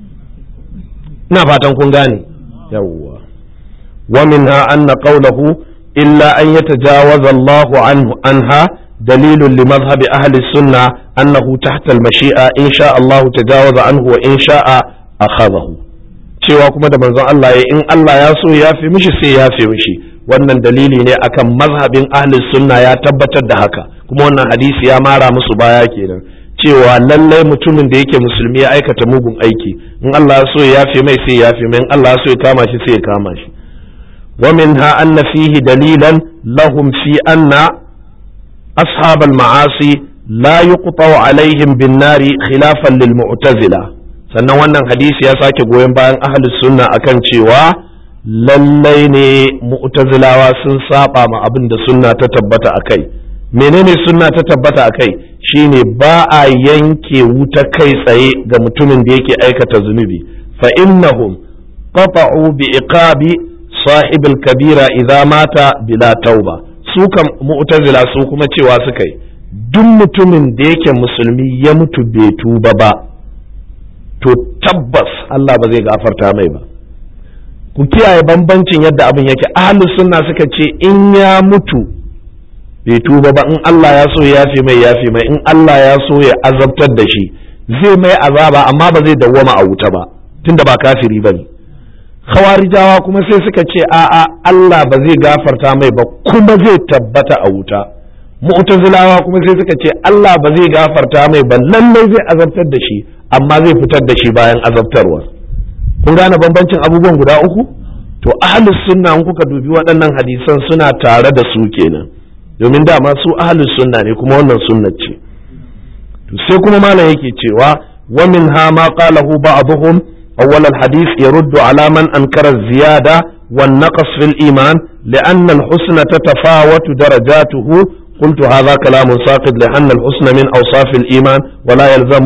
A: ina fatan kun gane. yawwa wa minha anna qawluhu illa an yatajawaza Allahu anha dalilun li madhhabi ahli sunna annahu tahta al-mashi'a in sha Allah tajawaza anhu wa in sha'a akhadahu. cewa kuma da manzon Allah ya in Allah ya so ya fi mishi sai ya fi mishi, wannan dalili ne akan mazhabin ahli sunna ya tabbatar da haka, kuma wannan hadisi ya mara musu baya kenan cewa lallai mutumin da yake musulmi ya aikata mugun aiki, in Allah ya so ya fi mai sai ya fi mai, in Allah ya so ya kama shi sai ya kama shi. wa minha anna fihi dalilan lahum fi anna ashab al-ma'asi la yuqta'u alaihim bin nari khilafan lil mu'tazila. sannan wannan hadisi ya sake goyon bayan ahlus sunna akan cewa lallai ne mu'tazilawa sun saba ma abin da sunna ta tabbata akai. menene sunna ta tabbata akai? shine ba a yanke wuta kai tsaye ga mutumin da yake aikata zunubi. fa innahum qata'u bi iqabi sahibul kabira idza mata bila tauba. Su kan mu'tazila su kuma cewa suka yi duk mutumin da yake musulmi ya mutu bai tuba ba to tabbas Allah ba zai gafarta mai ba. Ku kiyaye bambancin yadda abin yake. Ahlus sunna suka ce in ya mutu bai tuba ba, in Allah ya so ya yafe mai, in Allah ya so ya azabtar da shi zai mai azaba amma ba zai dawwama a wuta ba tunda ba kafiri bane. Khawarijawa kuma sai suka ce a'a Allah ba zai gafarta mai ba kuma zai tabbata a wuta. Mu'tazilawa kuma sai suka ce Allah ba zai gafarta mai ba lallai zai azabtar da shi amma zai fitar da shi bayan azabtarwa. Kun gane bambancin abubuwan guda uku? To ahlus sunna in kuka dubi waɗannan hadisan suna tare da su kenan, domin dama su ahlus sunna ne kuma wannan sunna ce. To sai kuma malam yake cewa wa minha ma qalahu ba'dhum awwal al-hadith yaruddu ala man ankara az-ziyada wan naqs fil iman لأن الحسن تتفاوت درجاته. قلت هذا كلام ساقط لأن الحسن من أوصاف الإيمان ولا يلزم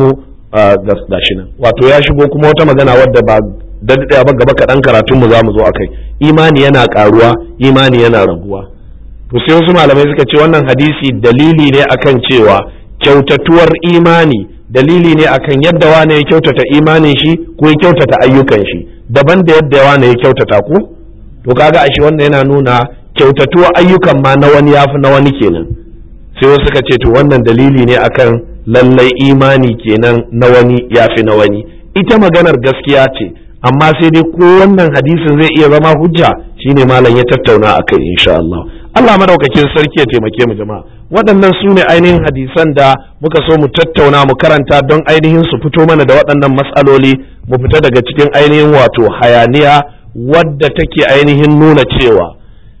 A: داشنا. wato ya shigo kuma wata magana wadda ba daɗaɗaya ba gaba kaɗan karatun mu za mu zo a kai. Imani yana ƙaruwa, imani yana raguwa. To sai wasu malamai suka ce wannan hadisi dalili ne akan cewa kyautatuwar imani dalili ne akan yadda wane ya kyautata imanin shi ko ya kyautata ayyukan shi daban da yadda wane ya kyautata ko. To kaga ashe wannan yana nuna kyautatuwar ayyukan ma na wani yafi na wani kenan. Sai wasu suka ce to wannan dalili ne akan lallai imani kenan na wani yafi na wani. Ita maganar gaskiya ce amma sai dai ko wannan hadisin zai iya zama hujja shine malam ya tattauna akai insha Allah. Allah madaukakin sarki ya taimake mu jama'a. Waɗannan su ne ainihin hadisan da muka so mu tattauna mu karanta don ainihin su fito mana da waɗannan matsaloli mu fita daga cikin ainihin wato hayaniya wadda take ainihin nuna cewa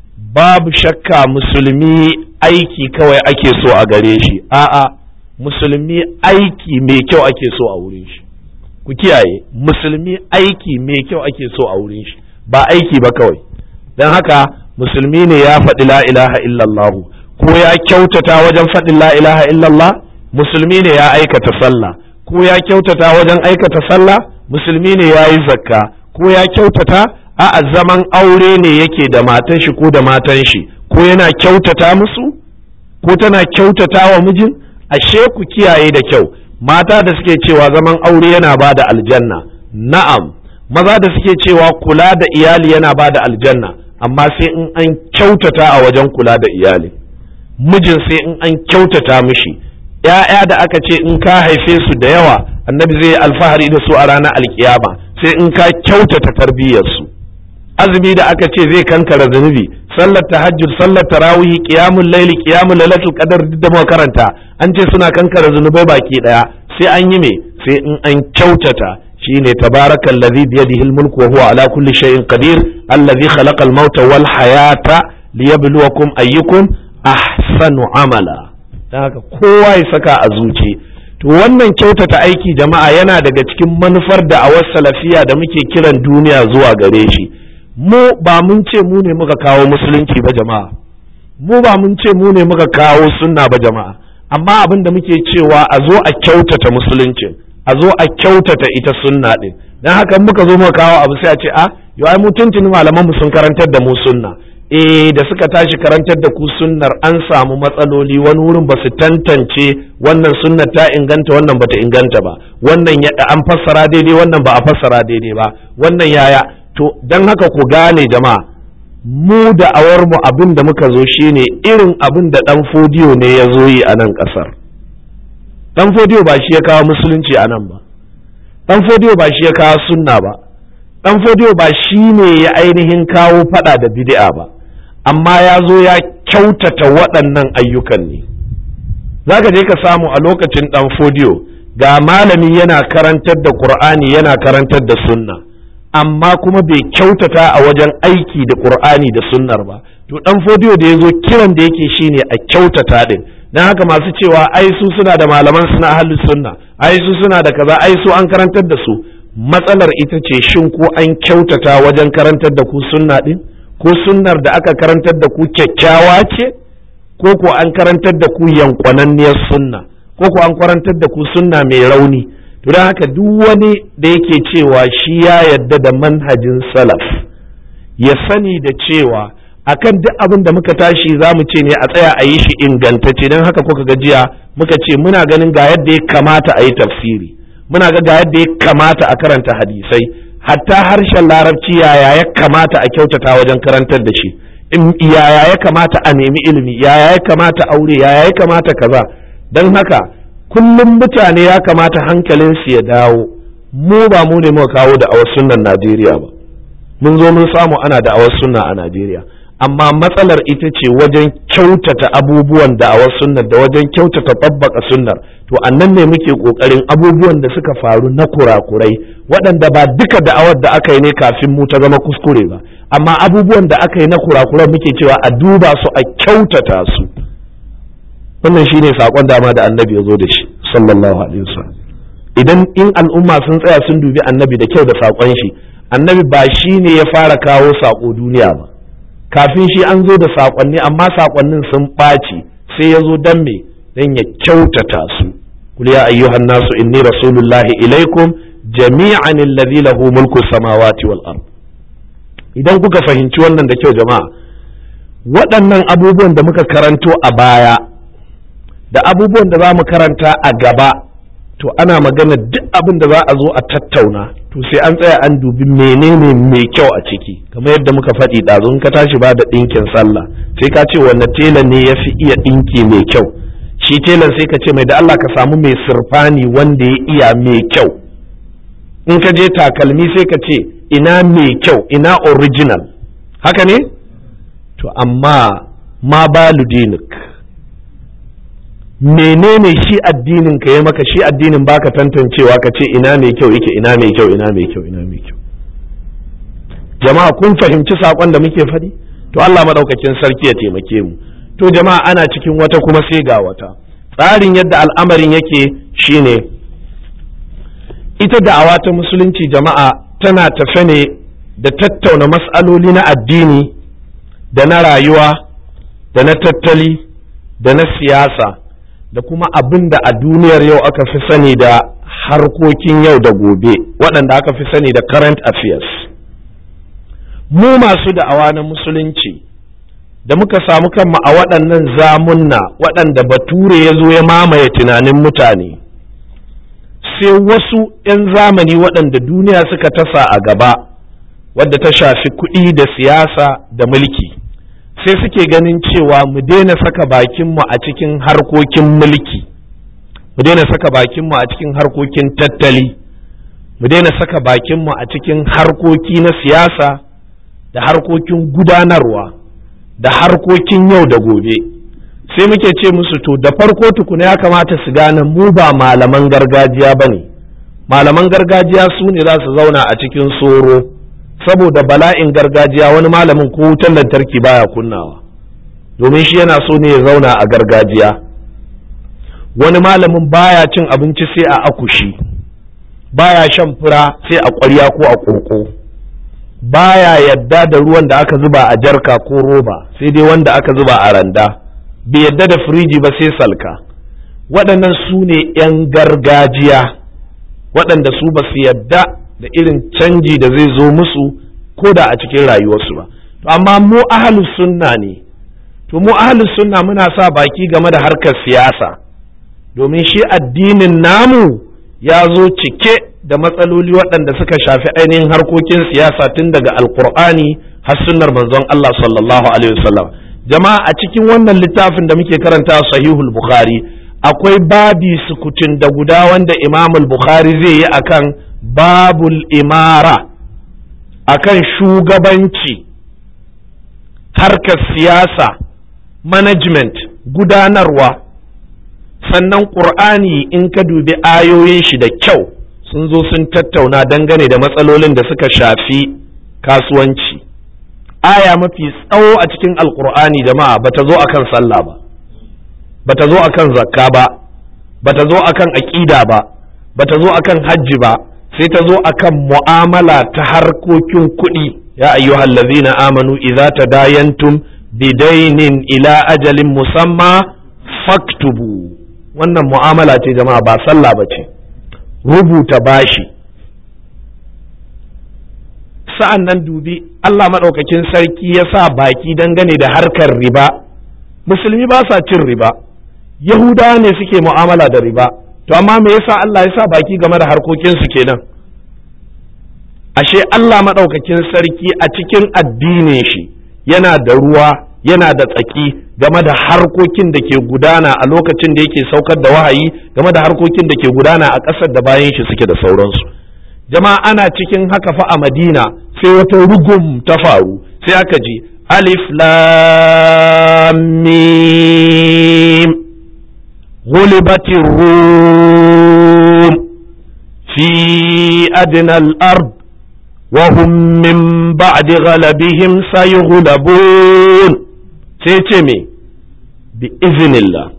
A: babu shakka musulmi aiki kawai ake so a gare shi. A'a, musulmi aiki mai kyau ake so a wurin shi. Ku kiyaye, musulmi aiki mai kyau ake so a wurin shi, ba aiki ba kawai. Don haka musulmi ne ya faɗi la ilaha illallah ko ya kyautata wajen faɗin la ilaha illallah, musulmi ne ya aikata sallah ko ya kyautata wajen aikata sallah, musulmi ne ya yi zakka ko ya kyautata a zaman aure ne yake da matan shi ko da matan shi ko yana kyautata musu ko tana kyautata wa mijin. Ashe ku kiyaye da kyau, mata da suke cewa zaman aure yana ba da aljanna, na'am, maza da suke cewa kula da iyali yana ba da aljanna, amma sai in an kyautata a wajen kula da iyali. Mijin sai in an kyautata mishi. ‘Ya'ya da aka ce in ka haife su da yawa annabi zai alfahari da su a ranar alkiyama sai in ka kyautata tarbiyyarsu. Azumi da aka ce zai kankara zunubi, sallar tahajjud, sallar tarawih, qiyamul layli, qiyamul lailatul qadar da muka karanta an ce suna kankara zunubai baki daya. Sai an yi me? Sai in an kyautata. shine tabarakallazi biyadihi almulku wa huwa ala kulli shay'in qadir allazi khalaqa almauta wal hayata liyabluwakum ayyukum ahsanu amala. Dan haka kowa ya saka a zuci. To wannan kyautata aiki jama'a yana daga cikin manufar da a wasu salafiya da muke kiran duniya zuwa gare shi. Mu ba mun ce mu ne muka kawo musulunci ba jama'a, mu ba mun ce mu ne muka kawo sunna ba jama'a, amma abin da muke cewa a zo a kyautata musuluncin, a zo a kyautata ita sunna din. Dan haka muka zo muka kawo abu sai a ce a yau ai mutuntuni malaman mu sun karantar da mu sunna. Da suka tashi karantar da ku sunnar an samu matsaloli, wani wurin ba su tantance wannan sunnar ta inganta wannan bata inganta ba, wannan an fassara daidai wannan ba a fassara daidai ba, wannan yaya. To don haka ku gane jama'a, mu da awar mu abin da muka zo shine irin abin da dan fodiyo ne ya zo yi a nan kasar. Dan fodiyo ba shi ya kawo musulunci a nan ba, dan fodiyo ba shi ya kawo sunna ba, dan fodiyo ba shi ne ya ainihin kawo fada da bid'a ba, amma ya zo ya kyautata waɗannan ayyukan ne. Zaka je ka samu a lokacin dan fodiyo ga malami yana karantar da Qur'ani yana karantar da sunna, amma kuma bai kyautata a wajen aiki da Qur'ani da sunnar ba. To dan fodiyo da yazo kiran da yake shine a kyautata din. Dan haka masu cewa ai su suna da malaman suna ahlus sunna, ai su suna da kaza, ai su an karantar da su. Matsalar ita ce shin ko an kyautata wajen karantar da ku sunna din, ko sunnar da aka karantar da ku kyakkyawa ce, ko an karantar da ku yankwananniyar sunna, ko an karantar da ku sunna mai rauni. To don haka duk wani da yake cewa shi ya yadda da manhajin salaf, ya sani da cewa akan duk abin da muka tashi za mu ce ne a tsaya a yi shi ingantacce. don haka kuka gajiya muka ce muna ganin ga yadda ya kamata a yi tafsiri, muna ga yadda ya kamata a karanta hadisai, hatta harshen larabci yaya ya kamata a kyautata wajen karantar da shi, yaya ya kamata a nemi ilimi, yaya ya kamata aure, yaya ya kamata kaza. don haka kullum mutane ya kamata hankalinsu ya dawo, mu ba mu ne muka kawo da awar sunnan Najeriya ba, mun zo mun samu ana da awar sunna a Najeriya, amma matsalar ita ce wajen kyautata abubuwan da'awar sunnar da wajen kyautata tabbaka sunnar. To annan ne muke kokarin abubuwan da suka faru na kurakurai waɗanda ba duka da'awar da aka yi ne kafin mu ta zama kuskure ba, amma abubuwan da aka yi na kurakurai muke cewa a duba su a kyautata su. wannan shine sakon dama da annabi ya zo da shi sallallahu alaihi wasallam. idan in al'umma sun tsaya sun dubi annabi da kyau da sakon shi, annabi ba shine ya fara kawo sako duniya ba, kafin shi an zo da saƙonni, amma saƙonnin sun ɓaci, sai ya zo dan me, dan ya kyautata su. kul ya ayyuhan nasu inni rasulullahi ilaikum jami'an alladhi lahu mulku samawati wal ard. idan kuka fahimci wannan da kyau jama'a, waɗannan abubuwan da muka karanto a baya da abubuwan da za mu karanta a gaba, to ana magana duk abin da za a zo a tattauna, to sai an tsaya an dubi menene mai kyau a ciki. kamar yadda muka faɗi ɗazu, in ka tashi ba da ɗinkin sallah sai ka ce wanne tela ne ya fi iya ɗinki mai kyau. shi telan sai ka ce mai da Allah ka samu mai sirfani wanda ya iya mai kyau. in ka je takalmi sai ka ce ina mai kyau, ina original, haka ne? to amma ma balu dinik, menene shi addinin ka ya maka? shi addinin baka tantancewa ka ce ina mai kyau yake, ina mai kyau, ina mai kyau, ina mai kyau. jama'a kun fahimci sakon da muke faɗi? to Allah madaukakin sarki ya taimake mu. to jama'a ana cikin wata kuma sai ga wata. tsarin yadda al'amarin yake shine, ita da'awa ta musulunci jama'a tana tafe ne da tattauna mas'aloli na addini da na rayuwa da na tattali da na siyasa da kuma abin da a duniyar yau aka fi sani da harkokin yau da gobe, waɗanda aka fi sani da current affairs. mu masu da'awa na musulunci da muka samu kanmu a waɗannan zamunna waɗanda bature ya zo ya mamaye tunanin mutane, sai wasu 'yan zamani waɗanda duniya suka tasa a gaba, wadda ta shafi kuɗi da siyasa da mulki, sai suke ganin cewa mu daina saka bakinmu a cikin harkokin mulki, mu daina saka bakinmu a cikin harkokin tattali, mu daina saka bakinmu a cikin harkoki na siyasa da harkokin gudanarwa da harkokin yau da gobe. sai muke ce musu to da farko tukuna ya kamata su gane mu ba malaman gargajiya ba ne. malaman gargajiya su ne za su zauna a cikin soro, saboda bala'in gargajiya wani malamin ko wutar lantarki baya kunnawa, domin shi yana so ne ya zauna a gargajiya. wani malamin baya cin abinci sai a akushi, baya shan fura sai a ƙwarya ko a ƙoƙo, baya yadda da ruwan da aka zuba a jarka ko roba, sai dai wanda aka zuba a randa, bai yadda da firiji ba sai salka. waɗannan su ne 'yan gargajiya, waɗanda su ba su yadda da irin canji da zai zo musu ko da a cikin rayuwarsu ba. to amma mu ahlus sunna ne, to mu ahlus sunna muna sa baki game da harkar siyasa, domin shi addinin namu ya zo cike da matsaloli waɗanda suka shafi ainihin harkokin siyasa, tun daga alkur'ani har sunnar manzon Allah sallallahu alaihi wasallam. jama'a a cikin wannan littafin da muke karanta sahihul bukhari akwai babi sukutun da guda wanda imamul bukhari zai yi akan babul imara, akan shugabanci, harkar siyasa, management, gudanarwa. sannan ƙur'ani in ka dubi ayoyin shi da kyau sun zo sun tattauna dangane da matsalolin da suka shafi kasuwanci. aya mafi tsawo a cikin alƙur'ani jama'a bata zo akan sallah ba, bata zo akan zakka ba, bata zo akan aƙida ba, bata zo akan hajji ba, sai ta zo akan mu'amala ta harkokin kuɗi. ya ayyuhallazina amanu idza tadayantum bidainin ila ajalin musamma faktubu. wannan mu'amala ce jama'a, ba sallah ba ce. rubuta bashi, sa'an nan dubi Allah maɗaukakin sarki ya sa baki dangane da harkar riba. Musulmi ba sa cin riba, Yahudawa ne suke mu'amala da riba, to amma me yasa Allah ya sa baki game da harkokinsu kenan? Ashe Allah maɗaukakin sarki a cikin addinin shi yana da ruwa, yana da tsaki game da harkokin da ke gudana a lokacin da yake saukar da wahayi, game da harkokin da ke gudana a ƙasar da bayan shi suke da sauransu. Jama'a ana cikin haka fa a Madina sai wata rugum ta faru, sai aka ji alif lam mim ghulibatir rum fi adna al-ard wa hum min ba'di ghalabihim sayughlabun. sai ce me bi iznillah,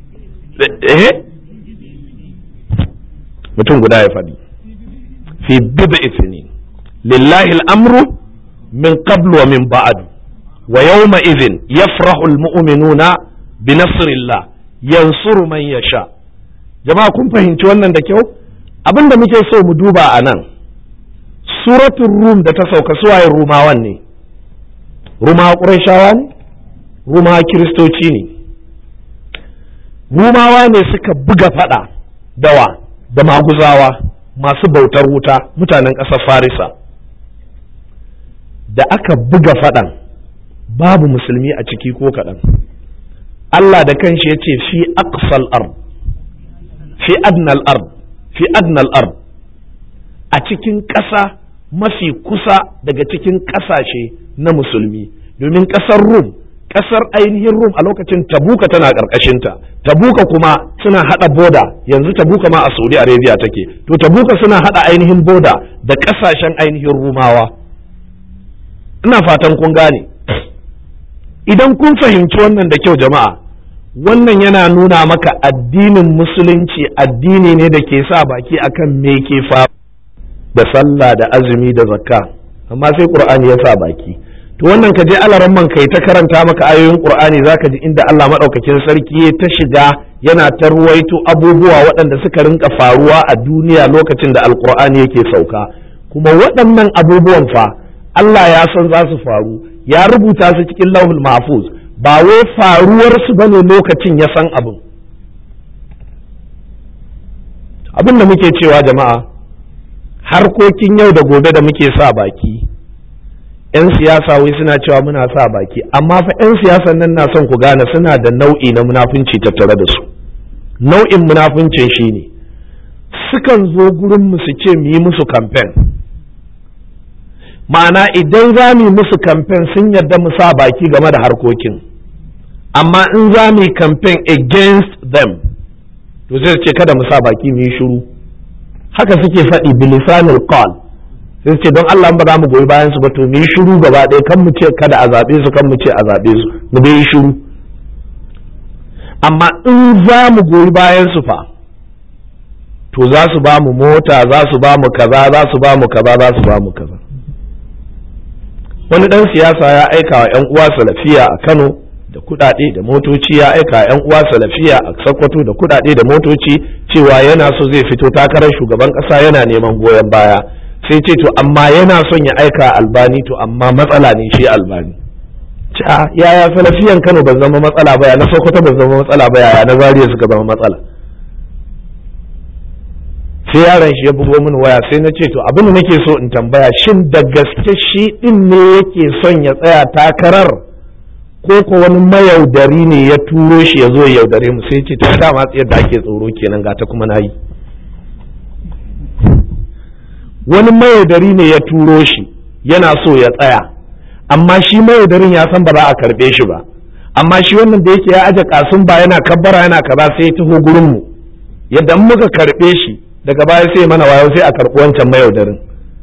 A: mutum guda ya faɗi fi bid'i sinin lillahi al-amru min qablu wa min ba'du wa yawma idhin yafrahu al-mu'minuna bi nasrillah yansuru man yasha. Jama'a kun fahimci wannan da kyau? Abinda muke so mu duba a nan, suratul rum da ta sauka suwaye rumawan ne? Rumawa Qurayshawa ne? Rumawa Kiristoci ne? Rumawa ne suka buga fada dawa da maguzawa masu bautar wuta, mutanen ƙasar Farisa. Da aka buga faɗan babu musulmi a ciki ko kaɗan. Allah da kanshi ya ce fi aqsal ard, fi adnal ard, fi adnal ard, a cikin ƙasa mafi kusa daga cikin ƙasashe na musulmi, domin ƙasar Rum, ƙasar ainihin Rum a lokacin Tabuka tana ƙarƙashinta. Tabuka kuma suna haɗa boda, yanzu Tabuka ma a Saudi Arabia take, to Tabuka suna haɗa ainihin boda da ƙasashen ainihin Rumawa. Ina fatan kun gane. Idan kun fahimci wannan da kyau jama'a, wannan yana nuna maka addinin musulunci addini ne da ke sa baki akan me ke faru da sallah da azumi da zakka, amma sai Qur'ani ya sa baki. To wannan ka je alaran man kai ta karanta maka ayoyin Qur'ani zaka ji inda Allah madaukakin sarki ta shiga yana ta ruwaito abubuwa waɗanda suka rinka faruwa a duniya lokacin da Alƙur'ani yake sauka, kuma waɗannan abubuwan fa Allah ya san za su faru, ya rubuta su cikin lauhul mahfuz, ba wai faruwar su bane lokacin ya san abin. Abin da muke cewa jama'a, harkokin yau da gobe da muke sa baki, 'yan siyasa wai suna cewa muna sa baki, amma fa 'yan siyasan nan na son ku gane suna da nau'i na munafunci tattare da su. Nau'in munafuncin shine sukan zo gurin mu su ce mu yi musu campaign. Ma'ana idan za mu yi musu kamfen sun yarda mu sa baki game da harkokin, amma in za mu yi kamfen against them to zai ce kada mu sa baki mu yi shiru. Haka suke faɗi bilisanul qal, sai ce don Allah ba za mu goyi bayan su ba to mu yi shiru gaba ɗaya, kan mu ce kada a zaɓe su, kan mu ce a zaɓe su, mu dai yi shiru. Amma in za mu goyi bayan su fa to za su ba mu mota, za su ba mu kaza, za su ba mu kaza, za su ba mu kaza. Wani ɗan siyasa ya aika wa 'yan uwa salafiya a Kano da kuɗaɗe da motoci, ya aika 'yan uwa salafiya a Sokoto da kuɗaɗe da motoci cewa yana so zai fito takarar shugaban ƙasa, yana neman goyon baya. Sai ce to amma yana son ya aika Albani, to amma matsala ne shi Albani. Yaya salafiyan Kano ba zama matsala ba, ya na Sokoto ba zama matsala ba, yaya na Zaria suka zama matsala? Sai yaron shi ya bugo mini waya, sai na ce to abin da nake so in tambaya, shin da gaske shi din ne yake son ya tsaya takarar ko ko wani mayaudari ne ya turo shi ya zo ya yaudare mu? Sai ce ta dama tsayar da ake tsoro kenan, ga ta kuma nayi. Wani mayaudari ne ya turo shi yana so ya tsaya, amma shi mayaudarin ya san ba za a karbe shi ba, amma shi wannan da yake ya aje kasun ba yana kabbara yana kaza, sai ya taho gurin mu, yadda muka karbe shi daga baya sai mana wayo sai a karɓi wancan mayaudarin.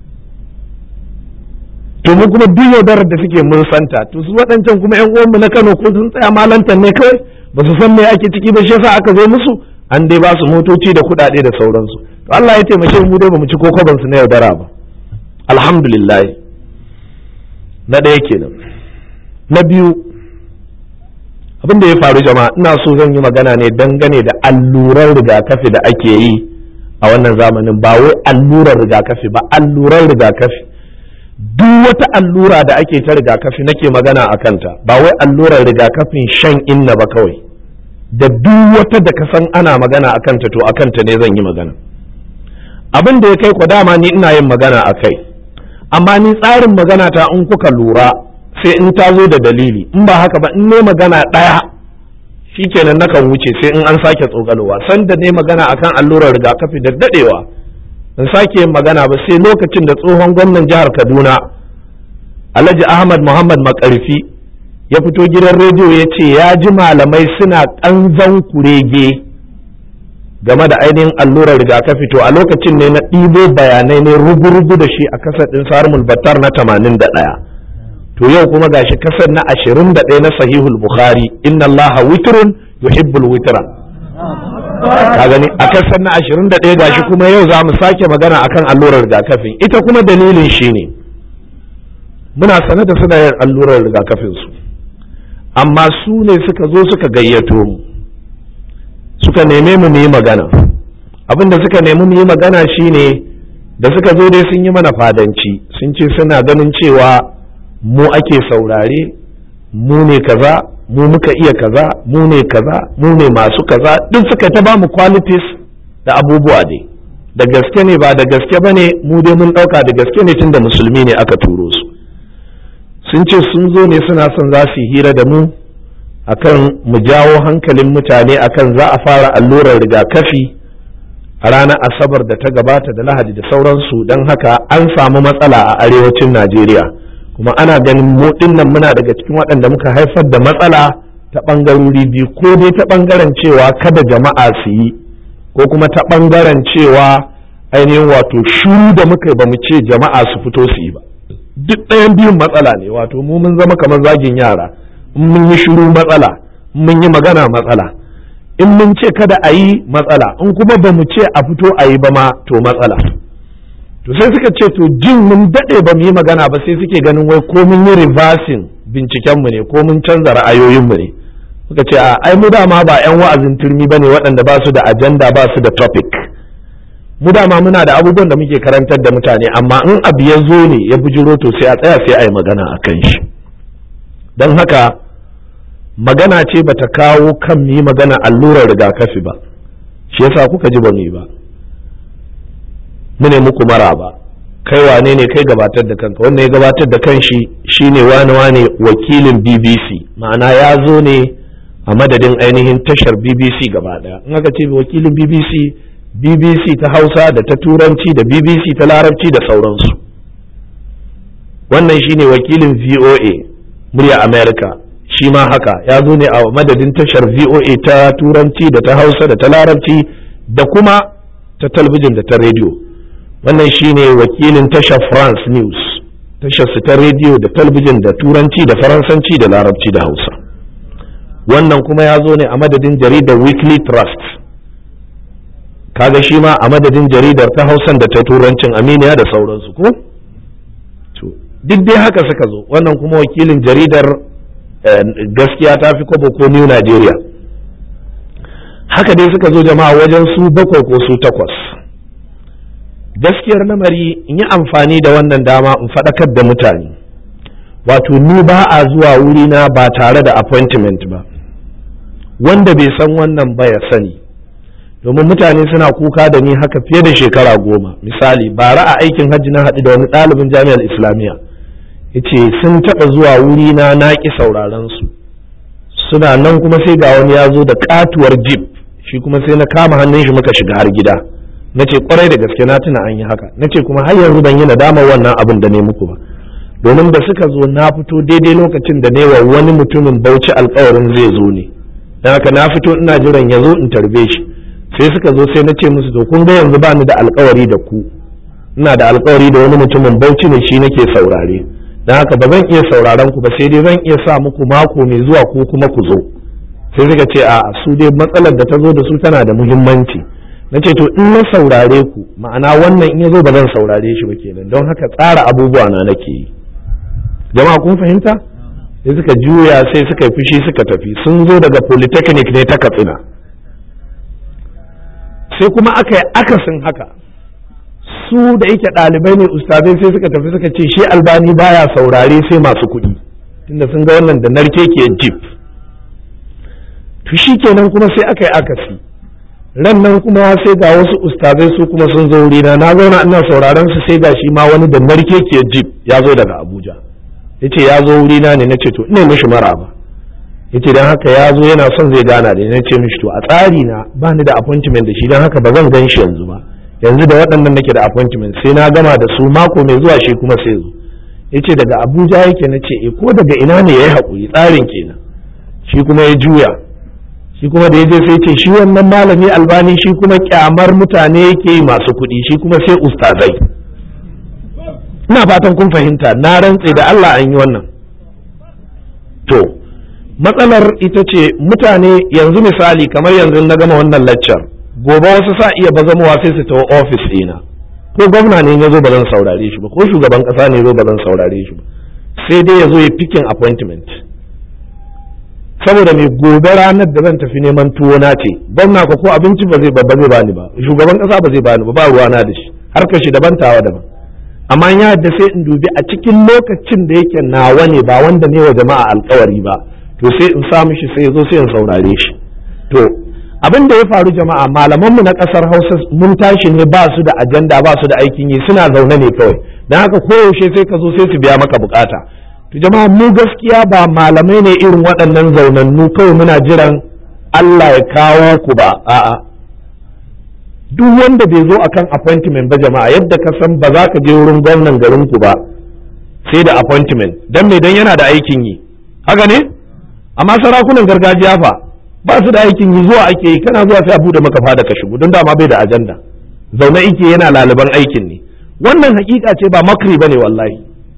A: To mu kuma duk yaudarar da suke mun santa, to su waɗancan kuma ƴan uwanmu na Kano ko sun tsaya malantan ne kawai, ba su san me ake ciki ba, shi yasa aka zo musu an dai ba su motoci da kuɗaɗe da sauransu. To Allah ya taimake mu dai ba mu ci kokoban su na yaudara ba, alhamdulillah. Na ɗaya kenan. Na biyu, abin da ya faru jama'a, ina so zan yi magana ne dangane da alluran rigakafi da ake yi a wannan zamanin, ba wai allurar rigakafi ba, allurar rigakafi. duk wata allura da ake ta rigakafi nake magana a kanta, ba wai allurar rigakafin shan inna ba kawai, da duk wata da ka san ana magana a kanta to a kanta ne zan yi magana. Abin da ya kai ku dama ni ina yin magana a kai, amma ni tsarin magana ta in kuka lura sai in ta zo da dalili, in ba haka ba in ne magana ɗaya shikenan nakan wuce sai in an sake tsogalowa. Sanda ne magana akan allurar rigakafi da dadewa in sake yin magana ba sai lokacin da tsohon gwamnan jihar Kaduna Alhaji Ahmad Muhammad Makarfi ya fito gidan rediyo ya ce ya ji malamai suna ƙanzan kurege game da ainihin allurar rigakafi. To a lokacin ne na ɗibo bayanai ne rugu-rugu da shi a kasar ɗin Sarmul Battar na 81. To yau kuma gashi kasar na 21 na Sahihul Bukhari, inna Allaha witrun yuhibbul witra. Ka gani a kasar na 21 gashi kuma yau za mu sake magana akan allurar rigakafin. Ita kuma dalilin shi ne muna sane da suna yin allurar rigakafin su, amma su ne suka zo suka gayyato mu suka neme mu yi magana. Abin da suka nemi mu yi magana shine da suka zo dai sun yi mana fadanci, sun ce suna ganin cewa mu ake saurare, mu ne kaza, mu muka iya kaza, mu ne kaza, mu ne masu kaza, duk suka ta ba mu qualities da abubuwa dai. Da gaske ne ba da gaske ba ne, mu dai mun ɗauka da gaske ne tunda musulmi ne aka turo su. Sun ce sun zo ne suna son za su hira da mu akan mu jawo hankalin mutane akan za a fara allurar rigakafi a ranar Asabar da ta gabata da Lahadi da sauransu, don haka an samu matsala a arewacin Najeriya. Kuma ana ganin mu dinnan muna daga cikin waɗanda muka haifar da matsala ta ɓangarori biyu, ko dai ta ɓangaren cewa kada jama'a su yi, ko kuma ta ɓangaren cewa ainihin wato shuru da muka ba mu ce jama'a su fito su yi ba. Duk ɗayan biyun matsala ne, wato mu mun zama kamar zagin yara, in mun yi shuru matsala, in mun yi magana matsala, in mun ce kada a yi matsala, in kuma ba mu ce a fito a yi ba ma to matsala. To sai suka ce to jin mun daɗe ba mu yi magana ba sai suke ganin wai ko mun yi reversing bincikenmu ne ko mun canza ra'ayoyinmu ne. Suka ce a ai mu dama ba 'yan wa'azin turmi ba ne waɗanda ba su da agenda ba su da topic. Mu dama muna da abubuwan da muke karantar da mutane, amma in abu ya zo ne ya bujiro to sai a tsaya sai a yi magana a kan shi. Don haka magana ce bata kawo kan mu yi magana allurar rigakafi ba, shi yasa kuka ji ba mu yi ba. Mune muku maraba, kai wane ne kai gabatar da kanka, wannan ya gabatar da kanshi shine wane wakilin BBC, ma'ana ya zo ne a madadin ainihin tashar BBC gaba daya. In aka ce wakilin BBC ta Hausa da ta Turanci da BBC ta Larabci da sauransu. Wannan shine wakilin VOA murya America, shi ma haka ya zo ne a madadin tashar VOA ta Turanci da ta Hausa da ta Larabci da kuma ta talabijin da ta rediyo. Wannan shine wakilin tashar France News, tashar su ta rediyo da talabijin da Turanci da Faransanci da Larabci da Hausa. Wannan kuma ya zo ne a madadin jaridar Weekly Trust, kaga shi ma a madadin jaridar ta Hausan da ta Turancin Aminiya da sauransu ko? Duk dai haka suka zo. Wannan kuma wakilin jaridar Gaskiya ta fi Kwabo ko New Nigeria. Haka dai suka zo jama'a wajen su 7 ko su 8. Gaskiyar lamari in yi amfani da wannan dama in faɗakar da mutane, wato ni ba a zuwa wurina ba tare da appointment ba. Wanda bai san wannan ba ya sani, domin mutane suna kuka da ni haka fiye da shekara 10. Misali, bara a aikin hajji na haɗu da wani ɗalibin jami'ar Islamiyya, yace sun taɓa zuwa wurina na ƙi sauraron su, suna nan kuma sai ga wani ya zo da katuwar jeep, shi kuma sai na kama hannun shi muka shiga har gida. Na ce kwarai da gaske na tuna an yi haka. Na ce kuma har yanzu ban yi nadamar wannan abin da ne muku ba, domin da suka zo na fito daidai lokacin da ne wa wani mutumin Bauchi alkawarin zai zo ne, don haka na fito ina jiran ya zo in tarbe shi. Sai suka zo sai na ce musu to kun ga yanzu ba ni da alkawari da ku, ina da alkawari da wani mutumin Bauchi ne, shi nake saurare, don haka ba zan iya sauraron ku ba, sai dai zan iya sa muku mako mai zuwa ko kuma ku zo. Sai suka ce a su dai matsalar da ta zo da su tana da muhimmanci. Na ce to in na saurare ku, ma'ana wannan in ya zo ba zan saurare shi ba kenan, don haka tsara abubuwa na nake yi. Jama'a kun fahimta? Sai suka juya sai suka yi fushi suka tafi, sun zo daga Polytechnic ne ta Katsina. Sai kuma aka yi akasin haka, su da yake ɗalibai ne ustazai sai suka tafi suka ce shi Albani baya saurare sai masu kuɗi tunda sun ga wannan da narke ke jip. To shi kenan kuma sai aka yi akasi ran nan kuma sai ga wasu ustazai su kuma sun zo wurina na zauna ina sauraron su sai ga shi ma wani da narke ke jip ya zo daga Abuja yace ya zo wurina ne nace to ina mishi maraba yace dan haka ya zo yana son zai gana da ni nace mishi to a tsari na ba ni da appointment da shi dan haka ba zan gan shi yanzu ba, yanzu da waɗannan nake da appointment sai na gama da su mako mai zuwa shi kuma sai zo. Yace daga Abuja yake nace ko daga ina ne yayi hakuri tsarin kenan. Shi kuma ya juya shi kuma da yaje sai ce shi wannan malami Albani shi kuma kyamar mutane yake masu kuɗi shi kuma sai ustazai. Ina fatan kun fahimta, na rantse da Allah an yi wannan. To matsalar ita ce mutane yanzu misali kamar yanzu na gama wannan lecture gobe wasu sa iya bazamowa sai su tawo office ɗina ko gwamna ne ya zo ba zan saurare shi ba ko shugaban ƙasa ne ya zo ba zan saurare shi ba sai dai ya zo ya picking appointment saboda mai gobe ranar da zan tafi neman tuwo na ce gwamna ko abinci ba zai bani ba shugaban ƙasa ba zai bani ba ruwana da shi harkar shi daban tawa daban amma ya yadda sai in dubi a cikin lokacin da yake nawa ne ba wanda ne wa jama'a alkawari ba to sai in sa mishi sai ya zo sai in saurare shi. To abin da ya faru jama'a malamanmu na ƙasar Hausa mun tashi ne ba su da ajanda ba su da aikin yi suna zaune ne kawai don haka koyaushe sai ka zo sai su biya maka bukata. To jama'a mu gaskiya ba malamai ne irin waɗannan zaunannu kawai muna jiran Allah ya kawo ku ba a'a duk wanda bai zo akan appointment ba jama'a yadda ka san ba za ka je wurin gwamnan garin ku ba sai da appointment dan me dan yana da aikin yi haka ne amma sarakunan gargajiya fa ba su da aikin yi zuwa ake yi kana zuwa sai a bude maka fada ka shigo don dama bai da ajanda zaune ike yana laliban aikin ne wannan hakika ce ba makri bane wallahi.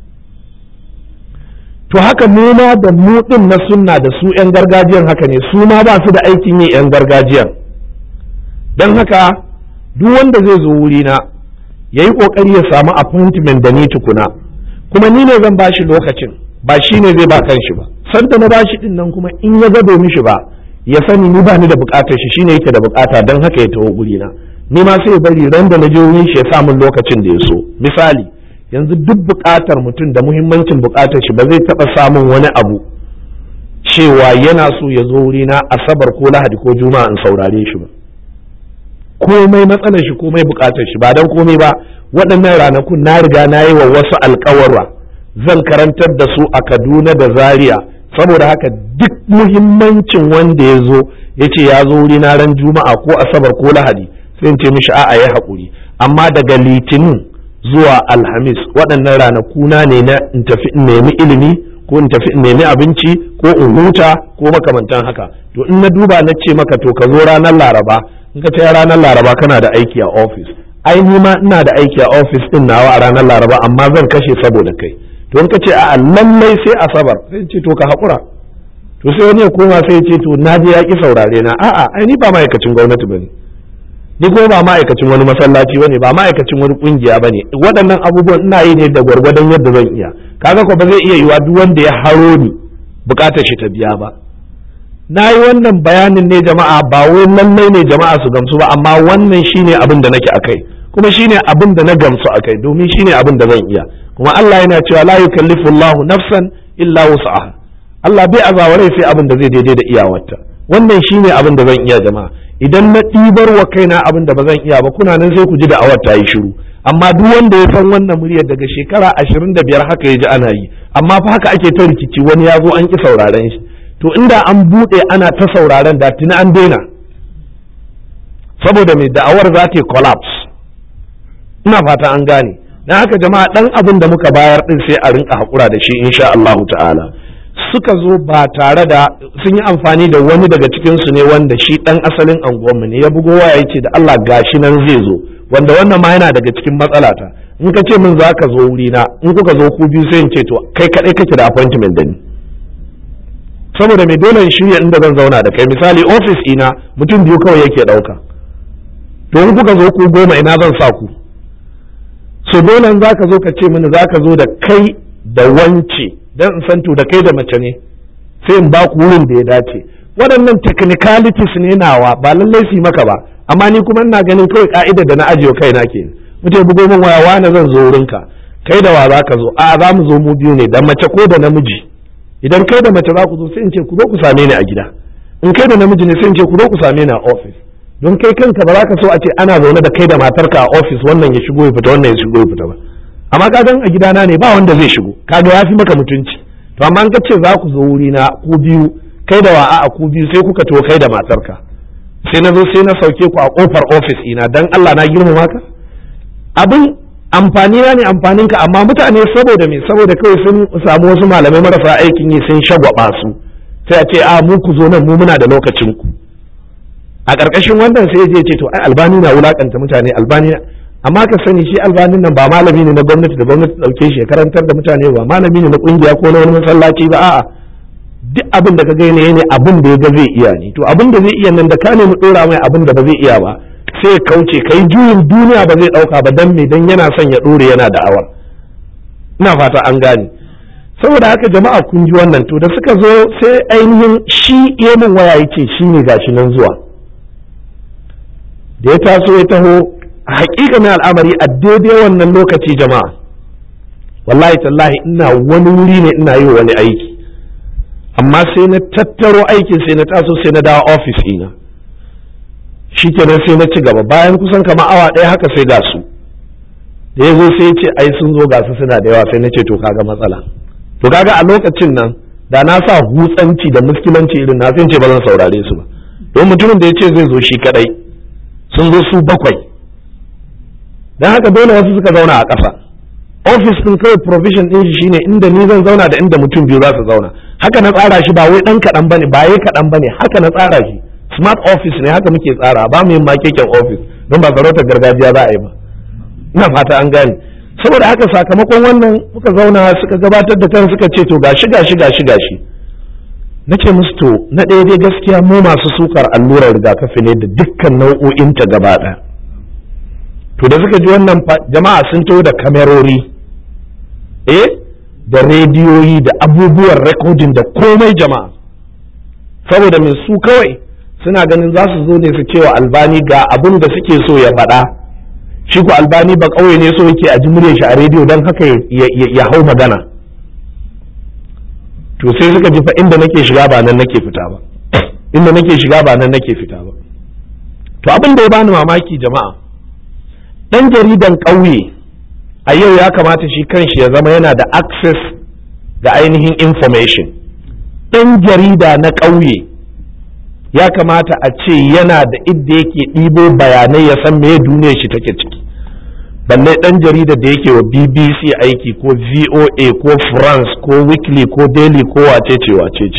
A: To haka mu ma da mu din na sunna da su yan gargajiyan haka ne su ma ba su da aikin yi yan gargajiyan don haka duk wanda zai zo wuri na yayi kokari ya samu appointment da ni tukuna kuma ni ne zan bashi lokacin ba shi ne zai ba kanshi ba sanda na bashi din nan kuma in ya ga domin shi ba ya sani ni ba ni da bukatar shi shine yake da bukata don haka ya taho guri na ni ma sai bari ran da na je wurin shi ya sa min lokacin da ya so. Misali yanzu duk bukatar mutum da muhimmancin bukatar shi ba zai taba samun wani abu cewa yana so ya zo wuri na Asabar ko Lahadi ko Juma'a in saurare shi ba komai matsalar shi komai bukatar shi ba dan komai ba waɗannan ranakun na riga na yi wa wasu alƙawarwa zan karantar da su a Kaduna da Zaria saboda haka duk muhimmancin wanda ya zo ya ce ya zo wuri na ran Juma'a ko Asabar ko Lahadi sai in ce mishi a'a ya haƙuri amma daga Litinin zuwa Alhamis waɗannan ranaku na ne na in tafi in nemi ilimi ko in tafi in nemi abinci ko in huta ko makamantan haka. To in na duba na ce maka to ka zo ranar Laraba in ka ce ranar Laraba kana da aiki a office ai ni ma ina da aiki a office din nawa a ranar Laraba amma zan kashe saboda kai. To in ka ce a'a lallai sai Asabar sai ce to ka haƙura to sai wani ya koma sai ya ce to na je ya ki saurare na a'a ai ni ba ma'aikacin gwamnati bane ni kuma ba ma'aikacin wani masallaci bane ba ma'aikacin wani kungiya bane waɗannan abubuwan ina yi ne da gwargwadon yadda zan iya kaga ko ba zai iya yiwa duk wanda ya haro ni bukatar shi ta biya ba. Na yi wannan bayanin ne jama'a ba wai lallai ne jama'a su gamsu ba amma wannan shine abin da nake akai kuma shine abin da na gamsu akai domin shine abin da zan iya kuma Allah yana cewa la yukallifu Allahu nafsan illa wus'aha Allah bai azawarai sai abin da zai daidai da iyawarta wannan shine abin da zan iya jama'a idan na ɗibar wa kaina abin da ba zan iya ba kuna nan sai ku ji da'awar ta yi shiru amma duk wanda ya san wannan muryar daga shekara 25 haka ya ji ana yi amma fa haka ake ta rikici wani ya zo an ki sauraren shi to inda an buɗe ana ta sauraren da tuni an daina saboda mai da'awar za ta collapse ina fata an gane dan haka jama'a dan abin da muka bayar din sai a rinka hakura da shi insha Allah ta'ala. Suka zo ba tare da sun yi amfani da wani daga cikinsu ne wanda shi ɗan asalin anguwanmu ne ya bugo waya yace da Allah gashi nan zai zo wanda wannan ma yana daga cikin matsalata in ka ce min za ka zo wuri na in kuka zo ku biyu sai in ce to kai kaɗai kake da appointment da ni saboda mai dole in shirya inda zan zauna da kai misali office ina mutum biyu kawai yake ɗauka to in kuka zo ku 10 ina zan sa ku so dole za ka zo ka ce mini za ka zo da kai da wance dan in san to da kai da mace ne sai in ba ku wurin da ya dace waɗannan technicalities ne nawa ba lallai su yi maka ba amma ni kuma ina ganin kawai ka'ida da na ajiye kaina ke mutum bugo min waya wani zan zo wurinka, kai da wa za ka zo? A za mu zo mu biyu ne, da mace ko da namiji. Idan kai da mace za ku zo sai in ce ku zo ku same ni a gida, in kai da namiji ne sai in ce ku zo ku same ni a office. Don kai kanka ba za ka so a ce ana zaune da kai da matarka a office, wannan ya shigo ya fita wannan ya shigo ya fita ba. Amma ka gan a gidana ne ba wanda zai shigo, kaga ya fi maka mutunci. To amma an ka ce za ku zo wuri na ku biyu, kai da wa'a a ku biyu sai kuka to kai da matarka, sai na zo sai na sauke ku a kofar office ina, dan Allah na girmama ka? Abin amfani ne amfanin ka, amma mutane saboda me, saboda kawai sun samu wasu malamai marasa aikin yi sun shagwaba su, sai a ce a mu ku zo nan mu muna da lokacin ku. A ƙarƙashin wannan sai ya ce to ai Albani na wulakanta mutane, Albani, amma ka sani shi Albanin nan ba malami ne na gwamnati da gwamnati dauke shi ya karantar da mutane, ba malami ne na kungiya ko na wani masallaci ba, a'a duk abin da ka ga ne abin da ya ga zai iya ne. To abin da zai iya nan da ka nemi dora mai abin da ba zai iya ba sai ya kauce, kai juyin duniya ba zai dauka ba, dan me, dan yana son ya dore yana da awar. Ina fata an gane. Saboda haka jama'a kun ji wannan. To da suka zo sai ainihin shi yemin waya yace shine gashi nan zuwa. Da ya taso ya taho, hakika na al'amari a daidai wannan lokaci jama'a, wallahi tallahi ina wani wuri ne ina yi wani aiki, amma sai na tattaro aikin sai na taso sai na dawo ofis ina, shikenan sai na ci gaba. Bayan kusan kama awa ɗaya haka sai ga su, da ya zo sai ce ai sun zo ga su suna da yawa, sai na ce to kaga matsala. To kaga a lokacin nan da na sa hutsanci da muskilanci irin na sai ce ba zan saurare su ba, don mutumin da ya ce zai zo shi kadai sun zo su 7, don haka dole wasu suka zauna a ƙasa. Ofis ɗin kawai provision ɗin shi shine inda ni zan zauna da inda mutum biyu za su zauna. Haka na tsara shi, ba wai ɗan kaɗan bane, ba yayi kaɗan bane, haka na tsara shi. Smart office ne, haka muke tsara, ba mu yin makeken office don ba sarautar gargajiya za a yi ba. Ina fata an gane. Saboda haka sakamakon wannan muka zauna suka gabatar da kan suka ce to gashi. Nace musu to na ɗaya dai gaskiya mu masu sukar allurar rigakafi ne da dukkan nau'o'inta gaba ɗaya. To da suka ji wannan jama'a sun taho da kamerori, da rediyoyi da abubuwan rekodin da komai jama'a, saboda mai su kawai suna ganin za su zo ne su cewa Albani ga abin da suke so ya faɗa, shi ko Albani ba ƙauye ne so yake a ji muryar shi a rediyo don haka ya hau magana. To sai suka ji fa inda nake shiga ba nan nake fita ba, inda nake shiga ba nan nake fita ba. To abin da ya bani mamaki jama'a, ɗan jaridan ƙauye a yau ya kamata shi kanshi ya zama yana da access ga ainihin information. Ɗan jarida na ƙauye ya kamata a ce yana da idda yake ɗibo bayanai ya san me duniyar shi take ciki, balle ɗan jarida da yake wa BBC aiki ko VOA ko France ko Weekly ko Daily ko wacece.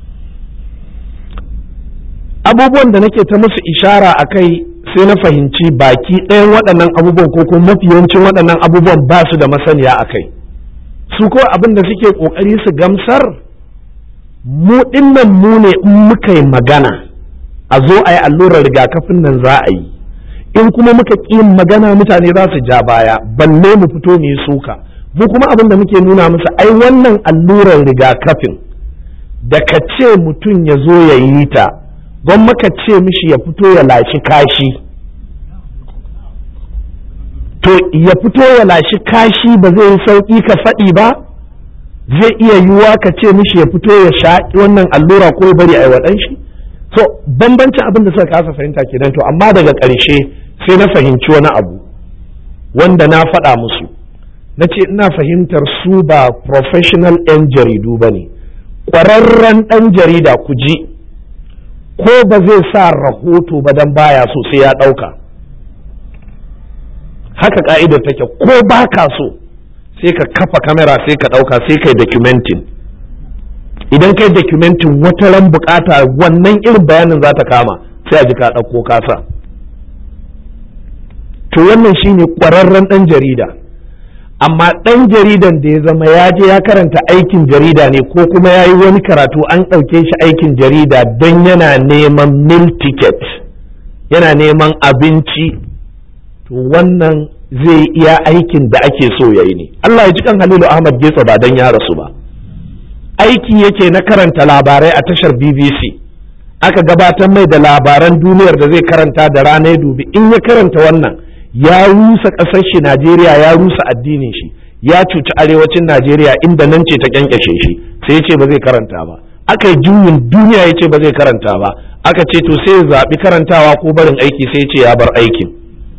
A: Abubuwan da nake ta musu ishara a kai sai na fahimci baki ɗayan waɗannan abubuwan ko kuma mafi yawancin waɗannan abubuwan ba su da masaniya a kai. Su ko abin da suke ƙoƙari su gamsar, mu ɗinnan mu ne in muka yi magana a zo a yi allurar rigakafin nan za a yi, in kuma muka ƙi magana mutane za su ja baya, balle mu fito mu yi suka. Mu kuma abin da muke nuna musu ai wannan allurar rigakafin da ka ce mutum ya zo ya yi ta, gwamma ka ce mishi ya fito ya lashi kashi. To ya fito ya lashi kashi ba zai yi sauƙi ka faɗi ba? Zai iya yiwuwa ka ce mishi ya fito ya shaƙi wannan allura ko ya bari a yi waɗan shi? So bambancin abin da suka kasa fahimta kenan. To amma daga ƙarshe sai na fahimci wani abu wanda na faɗa musu, na ce ina fahimtar su ba professional 'yan jaridu ba ne, ƙwararren ɗan jarida ku ji, ko ba zai sa rahoto ba dan baya so sai ya ɗauka. Haka ka'idar take, ko ba ka so sai ka kafa kamera sai ka ɗauka sai kai documenting. Idan kai documenting wata ran bukata wannan irin bayanin za ta kama sai a ji ka ɗauko kasa. To wannan shine ƙwararren ɗan jarida. Amma ɗan jaridan da ya zama ya je ya karanta aikin jarida ne ko kuma ya yi wani karatu an ɗauke shi aikin jarida don yana neman meal ticket, yana neman abinci, to wannan zai iya aikin da ake so ya yi ne. Allah ya ji kan Halilu Ahmad Getso ba don ya rasu ba, aiki yake na karanta labarai a tashar BBC, aka gabatar mai da labaran duniyar da zai karanta da rana ya dubi, in ya karanta wannan ya rusa ƙasar shi Najeriya, ya rusa addinin shi, ya cuci arewacin Najeriya inda nan ce ta kyankyashe shi, sai ya ce ba zai karanta ba. Aka yi juyin duniya ya ce ba zai karanta ba, aka ce to sai ya zaɓi karantawa ko barin aiki, sai ya ce ya bar aikin.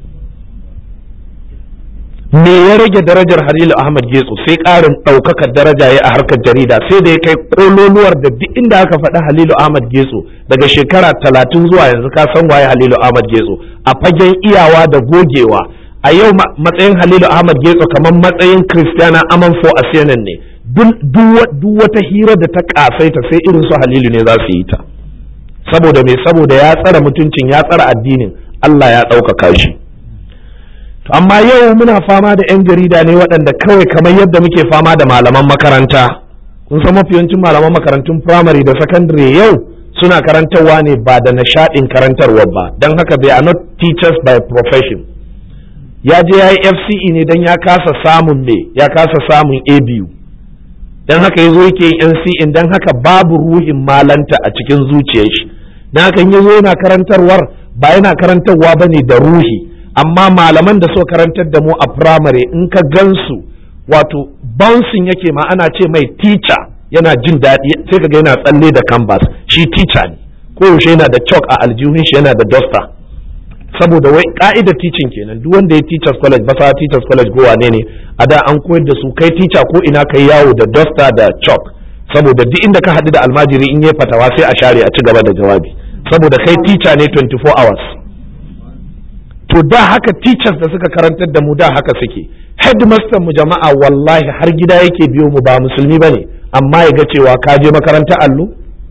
A: Me ya rage darajar Halilu Ahmad Getso? Sai ƙarin ɗaukakar daraja ya a harkar jarida, sai da ya kai ƙololuwar da duk inda aka faɗi Halilu Ahmad Getso daga shekara 30 zuwa yanzu ka san waye Halilu Ahmad Getso a fagen iyawa da gogewa. A yau matsayin Halilu Ahmad Getso kamar matsayin Christiana Amanfo a CNN ne. Duk wata hira da ta ƙasaita sai irin su Halilu ne za su yi ta. Saboda me? Saboda ya tsara mutuncin, ya tsara addinin, Allah ya ɗaukaka shi. Amma yau muna fama da 'yan jarida ne waɗanda kawai kamar yadda muke fama da malaman makaranta. Kun san mafiyancin malaman makarantun firamare da sakandare yau suna karantarwa ne ba da nishaɗin karantarwa ba, don haka they are not teachers by profession. Ya je ya yi FCE ne don ya kasa samun ABU, don haka ya zo yake yin NCE, don haka babu ruhin malanta a cikin zuciyar shi. Don haka ya zo yana karantarwar ba yana karantarwa ba ne da ruhi. Amma malaman da so karantar da mu a firamare in ka gansu wato bouncing yake ma, ana ce mai teacher, yana jin daɗi, sai kaga yana tsalle da canvas, shi teacher ne, ko yaushe yana da chalk a aljihun shi, yana da duster, saboda wai ka'idar teaching kenan. Duk wanda ya teachers college, basa teachers college go wane ne a da an koyar da su kai teacher ko ina kai yawo da duster da chalk, saboda duk inda ka haɗu da almajiri in yi fatawa sai a share a ci gaba da jawabi, saboda kai teacher ne 24 hours. To da haka teachers da suka karantar da mu da haka suke. Headmaster mu jama'a wallahi har gida yake biyo mu, ba musulmi bane, amma ya ga cewa ka je makarantar allo,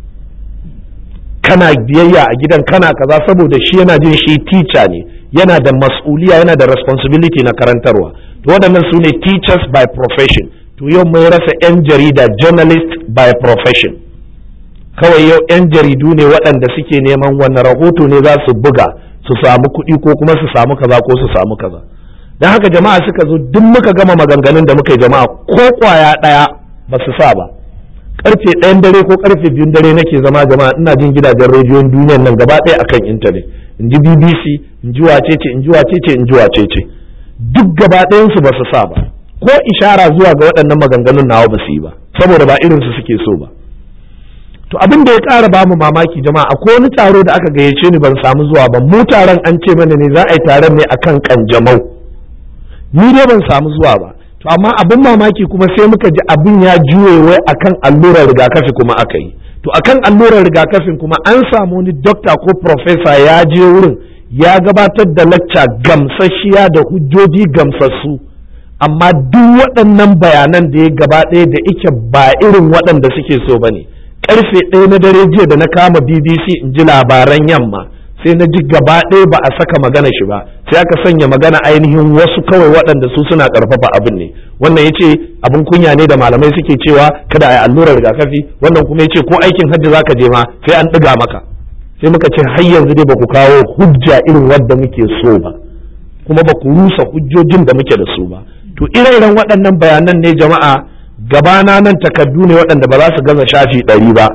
A: kana biyayya a gidan, kana kaza, saboda shi yana jin shi teacher ne, yana da mas'uliya, yana da responsibility na karantarwa. To waɗannan su ne teachers by profession. To yau mai rasa 'yan jarida, journalist by profession. Kawai yau 'yan jaridu ne waɗanda suke neman wannan rahoto ne za su buga su samu kuɗi ko kuma su samu kaza ko su samu kaza. Don haka jama'a suka zo duk muka gama maganganun da muka yi jama'a ko kwaya ɗaya ba su sa ba. Karfe 1 dare ko karfe 2 dare nake zama jama'a ina jin gidajen rediyon duniyan nan gaba ɗaya akan intanet, in ji BBC, in ji wacece, in ji wacece, in ji wacece, duk gaba ɗayan su ba su sa ba, ko ishara zuwa ga waɗannan maganganun nawa ba su yi ba, saboda ba irin su suke so ba. To abin da ya ƙara bamu mamaki jama'a, akwai wani taro da aka gayyace ni ban samu zuwa ba. Mu taron an ce mana ne za a yi taron ne akan kanjamau, ni dai ban samu zuwa ba. To amma abin mamaki kuma sai muka ji abin ya juye wai akan allurar rigakafi kuma aka yi. To akan allurar rigakafin kuma an samu wani dokta ko profesa ya je wurin ya gabatar da lacca gamsasshiya da hujjoji gamsassu, amma duk waɗannan bayanan da ya gaba ɗaya da ike ba irin waɗanda suke so ba ne. Karfe 1 na dare jiya da na kama BBC in ji labaran yamma, sai na ji gaba ɗaya ba a saka magana shi ba, sai aka sanya magana ainihin wasu kawai waɗanda su suna ƙarfafa abin ne. Wannan ya ce abin kunya ne da malamai suke cewa kada a yi allurar rigakafi, wannan kuma ya ce ko aikin hajji za ka je ma sai an ɗiga maka. Sai muka ce har yanzu dai ba ku kawo hujja irin wadda muke so ba, kuma ba ku rusa hujjojin da muke da su ba. To ire-iren waɗannan bayanan ne jama'a, gabana nan takardu ne waɗanda ba za su gaza shafi 100 ba.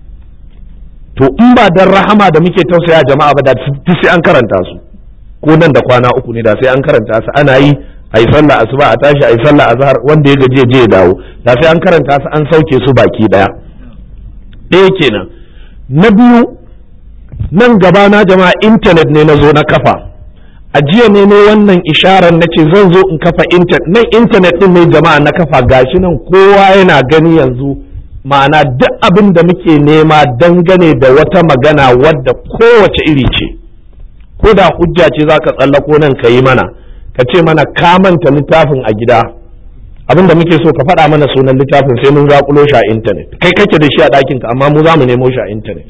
A: To in ba dan rahama da muke tausaya jama'a ba da sai an karanta su, ko nan da kwana 3 ne da sai an karanta su, ana yi a yi sallah asuba a tashi a yi sallah azhar, wanda ya gaje je ya dawo, da sai an karanta su an sauke su baki ɗaya kenan. Na biyu, nan gabana jama'a intanet ne na zo na kafa. A jiya ne wannan isharar na ce zan zo in kafa intanet din ne jama'a na kafa, gashi nan kowa yana gani yanzu, ma'ana duk abin da muke nema dangane da wata magana wadda kowace iri ce, ko da hujja ce za ka tsallako nan ka yi mana, ka ce mana ka manta littafin a gida, abin da muke so ka faɗa mana sunan littafin sai mun zaƙulo shi a intanet, kai kake da shi a ɗakinka amma mu za mu nemo shi a intanet.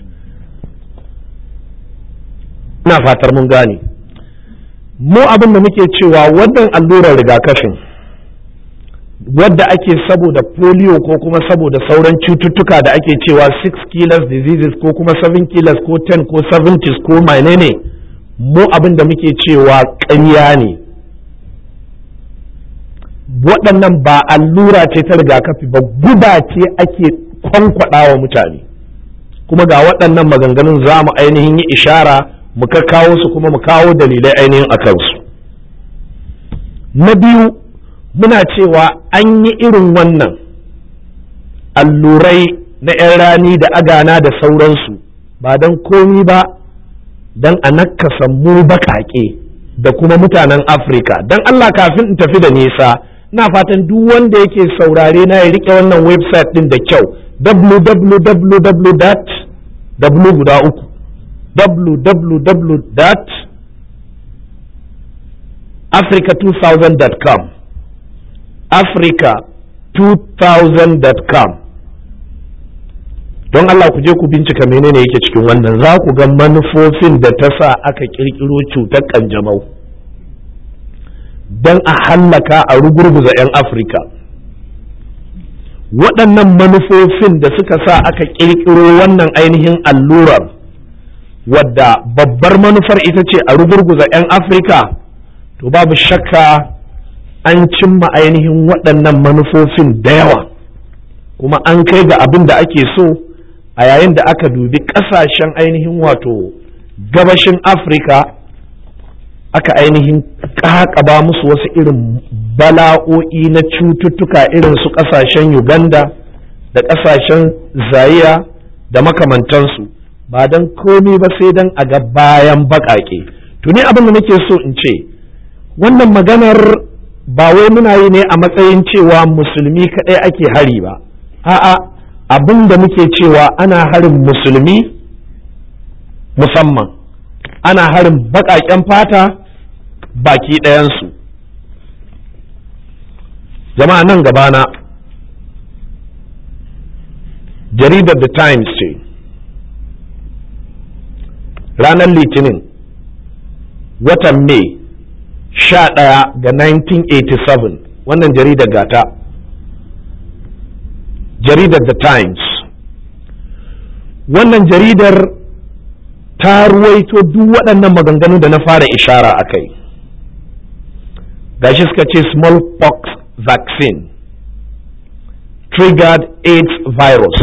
A: Ina fatar mun gane. Mu abin da muke cewa wannan allurar rigakafin wadda ake saboda polio ko kuma saboda sauran cututtuka da ake cewa 6 killers diseases ko kuma 7 killers ko 10 ko 70s ko menene, mu abin da muke cewa ƙarya ne. Waɗannan ba allura ce ta rigakafi ba, guba ce ake kwankwaɗa wa mutane, kuma ga waɗannan maganganun za mu ainihin yi ishara mu kawo su kuma mu kawo dalilai ainihin a kansu. na biyu muna cewa an yi irin wannan allurai na 'yan rani da agana da sauransu ba don komi ba don a nakasa mu baƙaƙe da kuma mutanen Afirka. Don Allah kafin in tafi da nisa, ina fatan duk wanda yake saurare na ya rike wannan website din da kyau, www.africa2000.com africa2000.com. don Allah ku je ku bincika menene yake cikin wannan, za ku ga manufofin da ta sa aka kirkiro cutar kanjamau don a hallaka a rugurguza 'yan Afirka. Waɗannan manufofin da suka sa aka kirkiro wannan ainihin allurar, wadda babbar manufar ita ce a rugurguza 'yan Afirka, to babu shakka an cimma ainihin waɗannan manufofin da yawa, kuma an kai ga abin da ake so a yayin da aka dubi ƙasashen ainihin wato gabashin Afirka, aka ainihin ƙaƙaba musu wasu irin bala'o'i na cututtuka irin su ƙasashen Uganda da ƙasashen Zaire da makamantansu, ba don komai ba sai don a ga bayan baƙaƙe. Tuni abin da nake so in ce, wannan maganar ba wai muna yi ne a matsayin cewa musulmi kaɗai ake hari ba, a'a abin da muke cewa ana harin musulmi musamman, ana harin baƙaƙen fata baki ɗayansu. Jama'a nan gabana jaridar The Times ce ranar Litinin watan Mai 11 ga 1987, wannan jaridar gata, jaridar The Times. Wannan jaridar ta ruwaito duk waɗannan maganganu da na fara ishara a kai. Gashi suka ce smallpox vaccine triggered AIDS virus.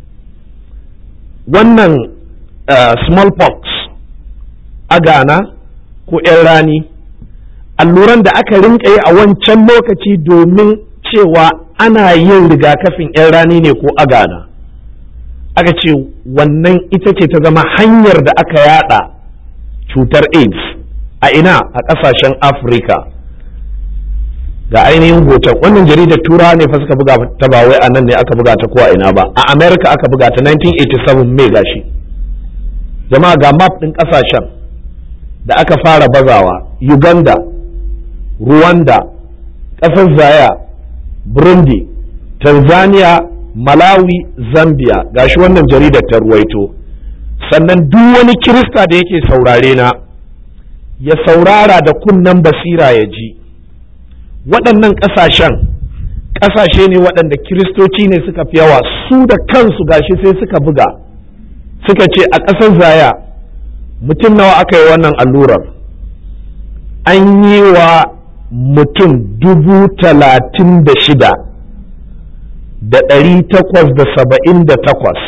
A: Wannan smallpox agana ko 'yan rani, alluran da aka rinka yi a wancan lokaci domin cewa ana yin rigakafin 'yan rani ne ko agana, aka ce wannan ita ce ta zama hanyar da aka yada cutar AIDS a ina a ƙasashen Afirka. Ga ainihin hoton wannan jaridar tura ne fa suka buga ta, ba wai a nan ne aka buga ta ko a ina ba, a America aka buga ta 1987 Mai. Gashi jama'a ga map ɗin ƙasashen da aka fara bazawa: Uganda, Rwanda, ƙasar Zaire, Burundi, Tanzania, Malawi, Zambia. Gashi wannan jaridar ta ruwaito. Sannan duk wani Kirista da yake saurare na ya saurara da kunnen basira ya ji, waɗannan ƙasashe ne waɗanda Kiristoci ne suka fi yawa, su da kansu gashi sai suka buga suka ce a ƙasar Zaya mutum nawa aka yi wannan allurar? An yi wa mutum 36,878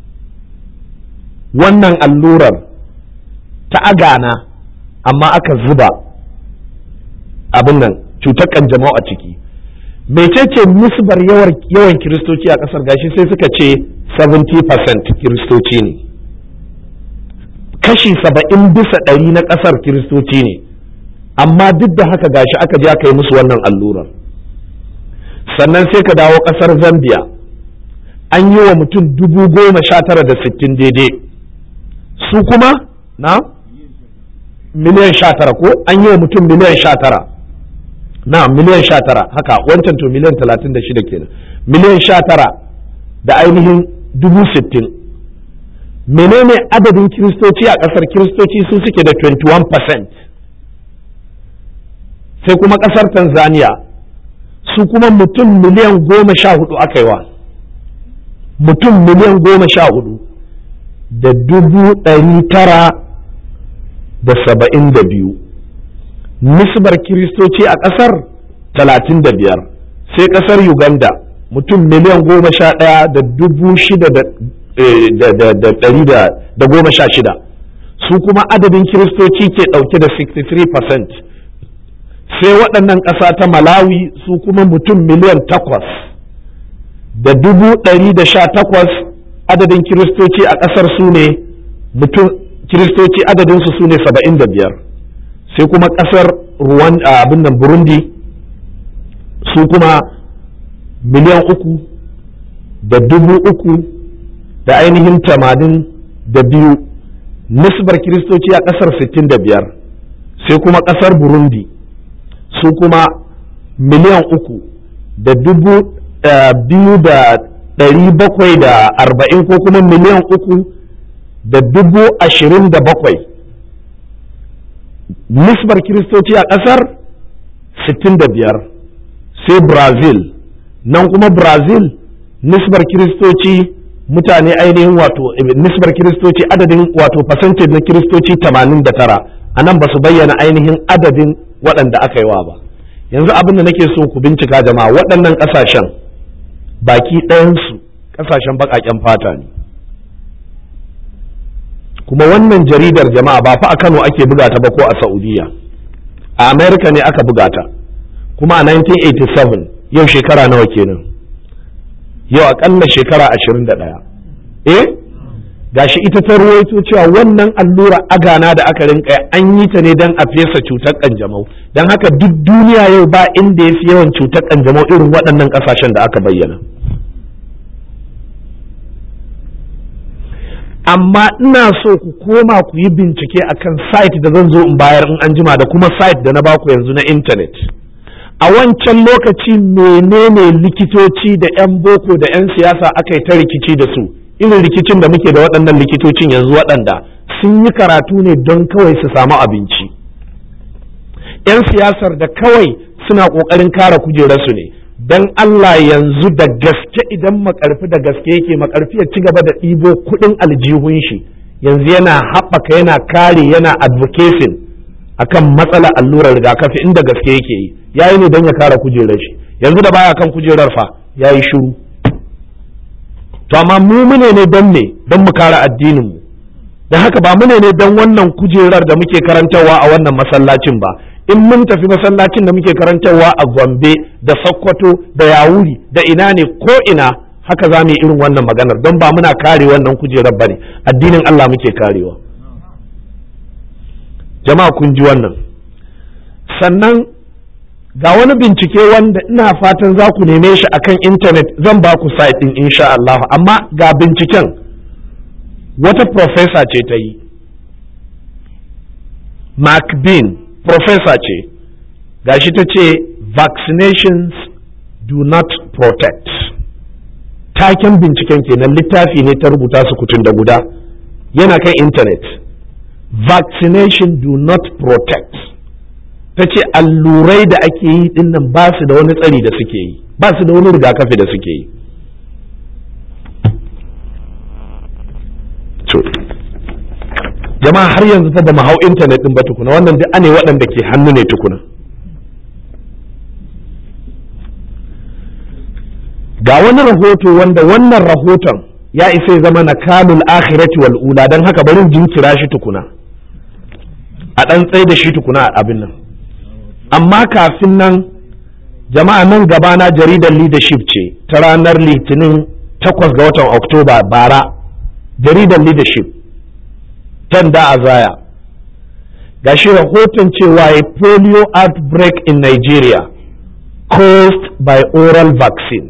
A: wannan allurar ta agana, amma aka zuba abin nan cutar kanjamau a ciki. Mecece nisbar yawan kiristoci a ƙasar? Gashi sai suka ce 70% kiristoci ne, kashi 70% na ƙasar kiristoci ne, amma duk da haka gashi aka je aka yi musu wannan allurar. Sannan sai ka dawo ƙasar Zambia, an yi wa mutum 19,060 daidai, su kuma na miliyan 19 ko an yi wa mutum miliyan 19, na miliyan 19 haka, wancan to miliyan 36 kenan, miliyan 19 da ainihin 60,000. Menene adadin kiristoci a ƙasar? Kiristoci su suke da 21%. Sai kuma ƙasar Tanzania, su kuma mutum miliyan 14 aka yi wa, mutum miliyan 14 da 972. Nisbar kiristoci a ƙasar 35. Sai ƙasar Uganda, mutum miliyan 11 da 6,116, su kuma adadin kiristoci ke ɗauke da 63%. sai waɗannan ƙasa ta Malawi su kuma mutum 8,118,000 adadin kiristoci a ƙasar su ne mutum kiristoci adadinsu su ne 75. sai kuma ƙasar abin nan Burundi su kuma 3,382,000 nisbar kiristoci a ƙasar 65. sai kuma ƙasar Burundi su kuma 3,2,740 ko kuma 3,27,000 nisbar kiristoci a ƙasar 65. sai Brazil nan kuma Brazil nisbar kiristoci mutane ainihin wato nisbar kiristoci adadin wato percentage na kiristoci 89. a nan ba su bayyana ainihin adadin waɗanda aka yi wa ba. yanzu abin da nake so ku bincika jama'a, waɗannan ƙasashen baki ɗayansu ƙasashen baƙaƙen fata ne, kuma wannan jaridar jama'a ba fa a Kano ake buga ta ba ko a Saudiya, a America ne aka buga ta, kuma a 1987 yau shekara nawa kenan, yau aƙalla shekara 21. gashi ita ta ruwaito cewa wannan allura agana da aka rinka an yi ta ne don a fesa cutar kanjamau, don haka duk duniya yau ba inda ya fi yawan cutar kanjamau irin waɗannan ƙasashen da aka bayyana. amma ina so ku koma ku yi bincike akan site da zan zo in bayar in an jima da kuma site da na baku yanzu na intanet. a wancan lokaci menene likitoci da 'yan boko da 'yan siyasa aka yi ta rikici da su, irin rikicin da muke da waɗannan likitocin yanzu waɗanda sun yi karatu ne don kawai su samu abinci, 'yan siyasar da kawai suna ƙoƙarin kare kujerarsu ne. don Allah yanzu da gaske idan makarfi da gaske yake makarfi ya ci gaba da ɗibo kuɗin aljihun shi yanzu yana haɓaka yana kare yana advocating akan matsala allurar rigakafi inda gaske yake yi, yayi ne don ya kare kujerar shi. yanzu da baya kan kujerar fa yayi shiru. to amma mu mune ne don me, don mu kare addinin mu, da haka ba mune ne don wannan kujerar da muke karantarwa a wannan masallacin ba. in mun tafi masallacin da muke karantarwa a Gombe da Sokoto da Yawuri da ina ne ko ina haka za mu yi irin wannan maganar, don ba muna kare wannan kujerar bane, addinin Allah muke karewa. jama'a kun ji wannan. sannan ga wani bincike wanda ina fatan za ku neme shi akan intanet, zan ba ku site din insha Allah, amma ga binciken wata professor ce ta yi, McBean professor ce, gashi ta ce vaccinations do not protect. taken binciken kenan, littafi ne ta rubuta su kutun da guda, yana kan intanet. vaccination do not protect. ta ce allurai da ake yi dinnan ba su da wani tsari da suke yi, ba su da wani rigakafi da suke yi. jama'a har yanzu fa ba mu hau intanet din ba tukuna, wannan duk ane waɗanda ke hannu ne tukuna. ga wani rahoto wanda wannan rahoton ya isa ya zama nakalul akhirati wal ula, dan haka bari jinkira shi tukuna a dan tsaye da shi tukuna a abin nan. amma kafin nan jama'a, nan gaba na jaridar leadership ce ta ranar litinin 8 ga watan Oktoba bara, jaridar leadership da azaya gashi rahoton cewa a polio outbreak in Nigeria caused by oral vaccine.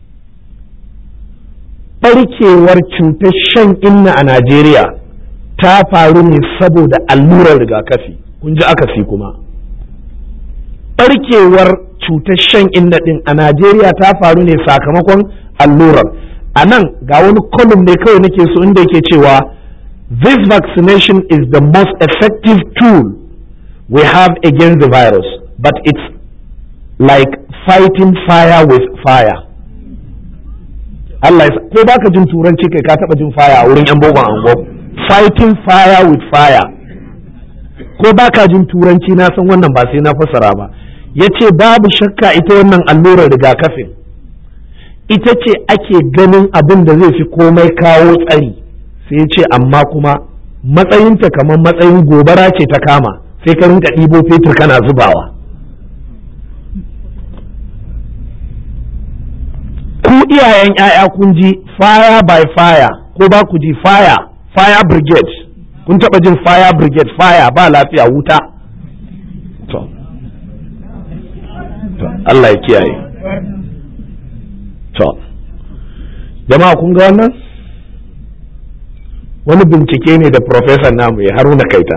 A: barkewar cutar shan inna a Najeriya ta faru ne saboda allurar rigakafi. kun ji akasi kuma, barkewar cutar shan inna din a Najeriya ta faru ne sakamakon allurar. a nan ga wani column ne kawai nake so inda yake cewa this vaccination is the most effective tool we have against the virus, but it's like fighting fire with fire. Allah ya ko baka jin turanci kai ka taba jin fire a wurin yan bogon ango, fighting fire with fire. ko baka jin turanci na san wannan ba sai na fassara ba. yace babu shakka ita wannan allurar rigakafin ita ce ake ganin abin da zai fi komai kawo tsari, sai ya ce amma kuma matsayinta kamar matsayin gobara ce ta kama, sai ka rinka ɗibo fetur kana zubawa. ku iyayen 'ya'ya kun ji fire by fire ko ba ku ji fire brigade, kun taba jin fire brigade, fire ba lafiya, wuta. to Allah ya kiyaye. to jama'a kun ga wannan wani bincike ne da professor namu ya Haruna Kaita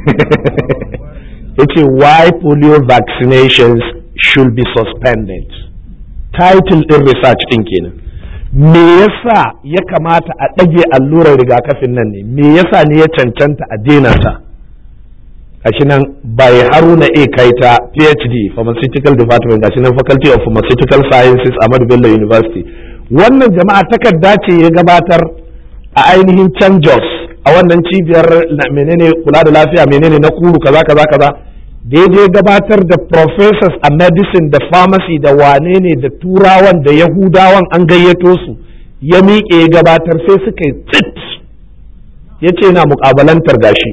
A: yace why polio vaccinations should be suspended. Title din research din kenan, me yasa ya kamata a ɗage allurar rigakafin nan ne, me yasa ne ya cancanta a daina ta. Gashi nan by Haruna A. Kaita, PhD, Pharmaceutical Department, gashi nan Faculty of Pharmaceutical Sciences, Ahmadu Bello University. Wannan jama'a takarda ce ya gabatar a ainihin can Jos, a wannan cibiyar menene kula da lafiya menene na Kuru kaza kaza kaza, da ya gabatar da professors a medicine da pharmacy da wane ne da turawan da yahudawan an gayyato su, ya miƙe ya gabatar sai suka yi tsit, ya ce na muƙabalantar gashi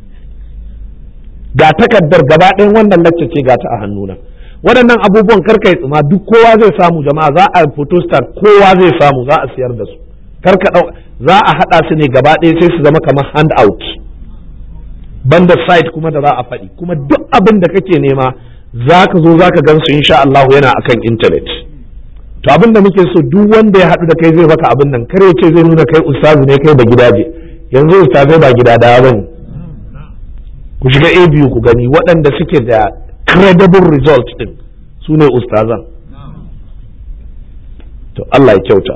A: ga takardar gaba ɗayan wannan lacce ce ga ta a hannuna. Waɗannan abubuwan karka yi tsima, duk kowa zai samu jama'a, za a photostat kowa zai samu, za a siyar da su, karka za a haɗa su ne gaba ɗaya sai su zama kamar hand out, banda site kuma da za a faɗi, kuma duk abin da kake nema za ka zo za ka gan su insha Allah yana akan internet. To abin da muke so duk wanda ya haɗu da kai zai baka abin nan, kare ce zai nuna kai ustazu ne kai ba gidaje. Yanzu ustazai ba gida da bane. Ku shiga ABU ku gani waɗanda suke da credible result din su ne ustazan. To Allah ya kyauta.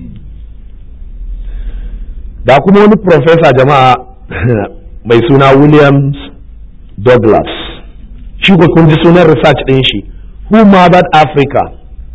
A: Da kuma wani professor jama'a mai suna Williams Douglas, shi ko kun ji sunan research ɗin shi, Who Murdered Africa?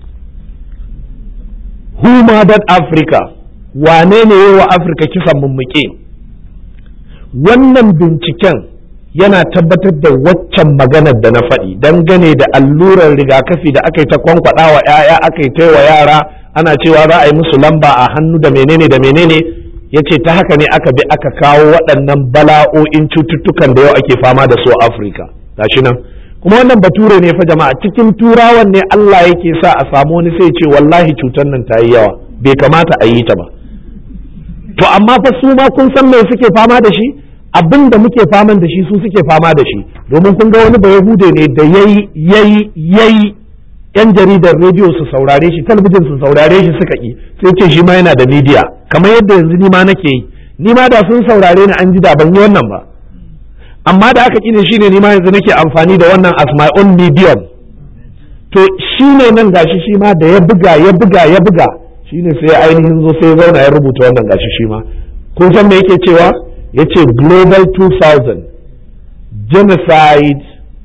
A: Who Murdered Africa? Wane ne yi wa Afirka kisan mummuke? Wannan binciken yana tabbatar da waccan maganar da na faɗi dangane da allurar rigakafi da aka yi ta kwankwaɗa wa 'ya'ya, aka yi ta wa yara, ana cewa za a yi musu lamba a hannu da menene ya ce ta haka ne aka bi aka kawo waɗannan bala'o'in cututtukan da yau ake fama da su a Afirka. Gashi nan kuma wannan bature ne fa jama'a, cikin turawan ne Allah yake sa a samu wani sai ce wallahi cutar nan ta yi yawa bai kamata a yi ta ba. To amma fa su ma kun san me suke fama da shi, abin da muke faman da shi su suke fama da shi, domin kun ga wani bayahude ne da yayi yan jaridar rediyo su saurare shi, talabijin su saurare shi suka ki, sai ce shi ma yana da media kamar yadda yanzu ni ma nake yi, ni ma da sun saurare ni an ji da ban yi wannan ba, amma da aka kine shine ni ma yanzu nake amfani da wannan as my own medium. To shine nan gashi shi ma da ya buga shine sai ainihin zo sai zauna ya rubuta wannan gashi shi ma. Kun san me yake cewa? Yace Global 2000 genocide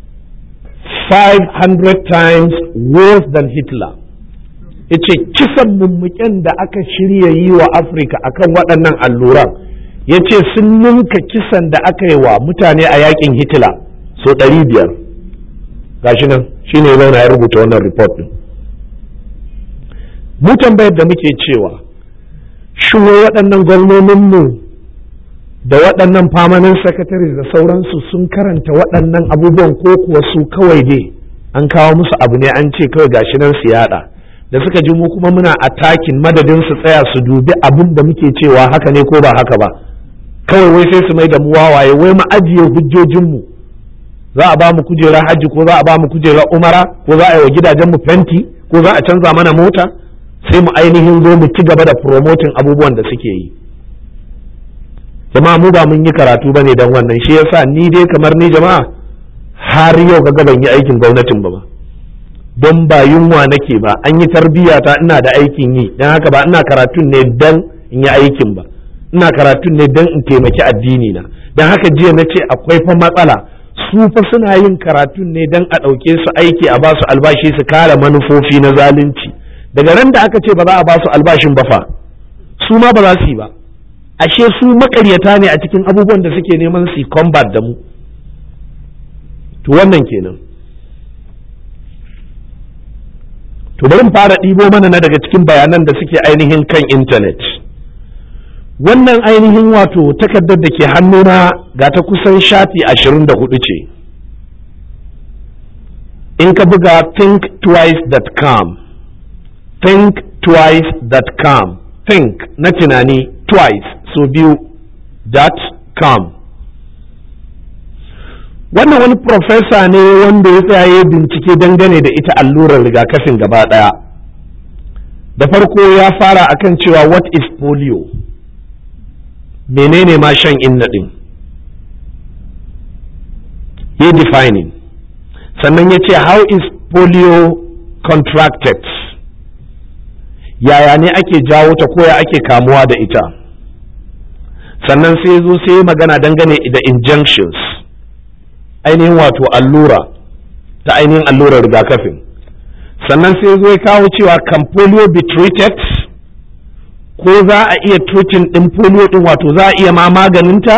A: 500 times worse than Hitler. Yace kisan mummuken da aka shirya yi wa Afirka akan waɗannan alluran, yace sun ninka kisan da aka yi wa mutane a yakin Hitler so 500. Gashi nan shine ya zauna ya rubuta wannan report din. Mu tambayar da muke cewa shin waɗannan gwamnoninmu da waɗannan permanent secretaries da sauransu sun karanta waɗannan abubuwan ko kuwa su kawai dai an kawo musu abu ne an ce kawai gashi nan su yada, da suka ji mu kuma muna attacking madadin su tsaya su dubi abin da muke cewa haka ne ko ba haka ba, kawai wai sai su mai da mu wawaye, wai mu ajiye hujjojinmu, za a ba mu kujerar hajji ko za a ba mu kujerar umara ko za a yi wa gidajenmu fenti ko za a canza mana mota, sai mu ainihin zo mu ci gaba da promoting abubuwan da suke yi. Jama'a mu ba mun yi karatu bane dan wannan, shi yasa ni dai kamar ni jama'a har yau kaga ban yi aikin gwamnatin ba, don ba yunwa nake ba, an yi tarbiyya ta ina da aikin yi, dan haka ba ina karatun ne dan in yi aikin ba, ina karatun ne dan in taimaki addini na. Dan haka jiya na ce akwai fa matsala, su fa suna yin karatun ne dan a ɗauke su aiki a ba su albashi su kare manufofi na zalunci. Daga ran da aka ce ba za a ba su albashin ba fa su ma ba za su yi ba, ashe su makaryata ne a cikin abubuwan da suke neman su combat da mu. To wannan kenan. To bari mu fara ɗibo mana na daga cikin bayanan da suke ainihin kan intanet. Wannan ainihin wato takardar da ke hannuna ga ta kusan shafi 24 ce. In ka buga thinktwice.com thinktwice.com. Think na tunani, twice so biyu .com. Wannan wani profesa ne wanda ya tsaye bincike dangane da ita allurar rigakafin gaba ɗaya. Da farko ya fara akan cewa what is polio, menene ma shan inna ɗin, ya defining. Sannan ya ce how is polio contracted, yaya ne ake jawo ta ko ya ake kamuwa da ita. Sannan sai zo sai magana dangane da injunctions, ainihin wato allura ta ainihin allurar rigakafin. Sannan sai zo ya kawo cewa can polio be treated, ko za a iya treating din polio din, wato za a iya ma maganinta.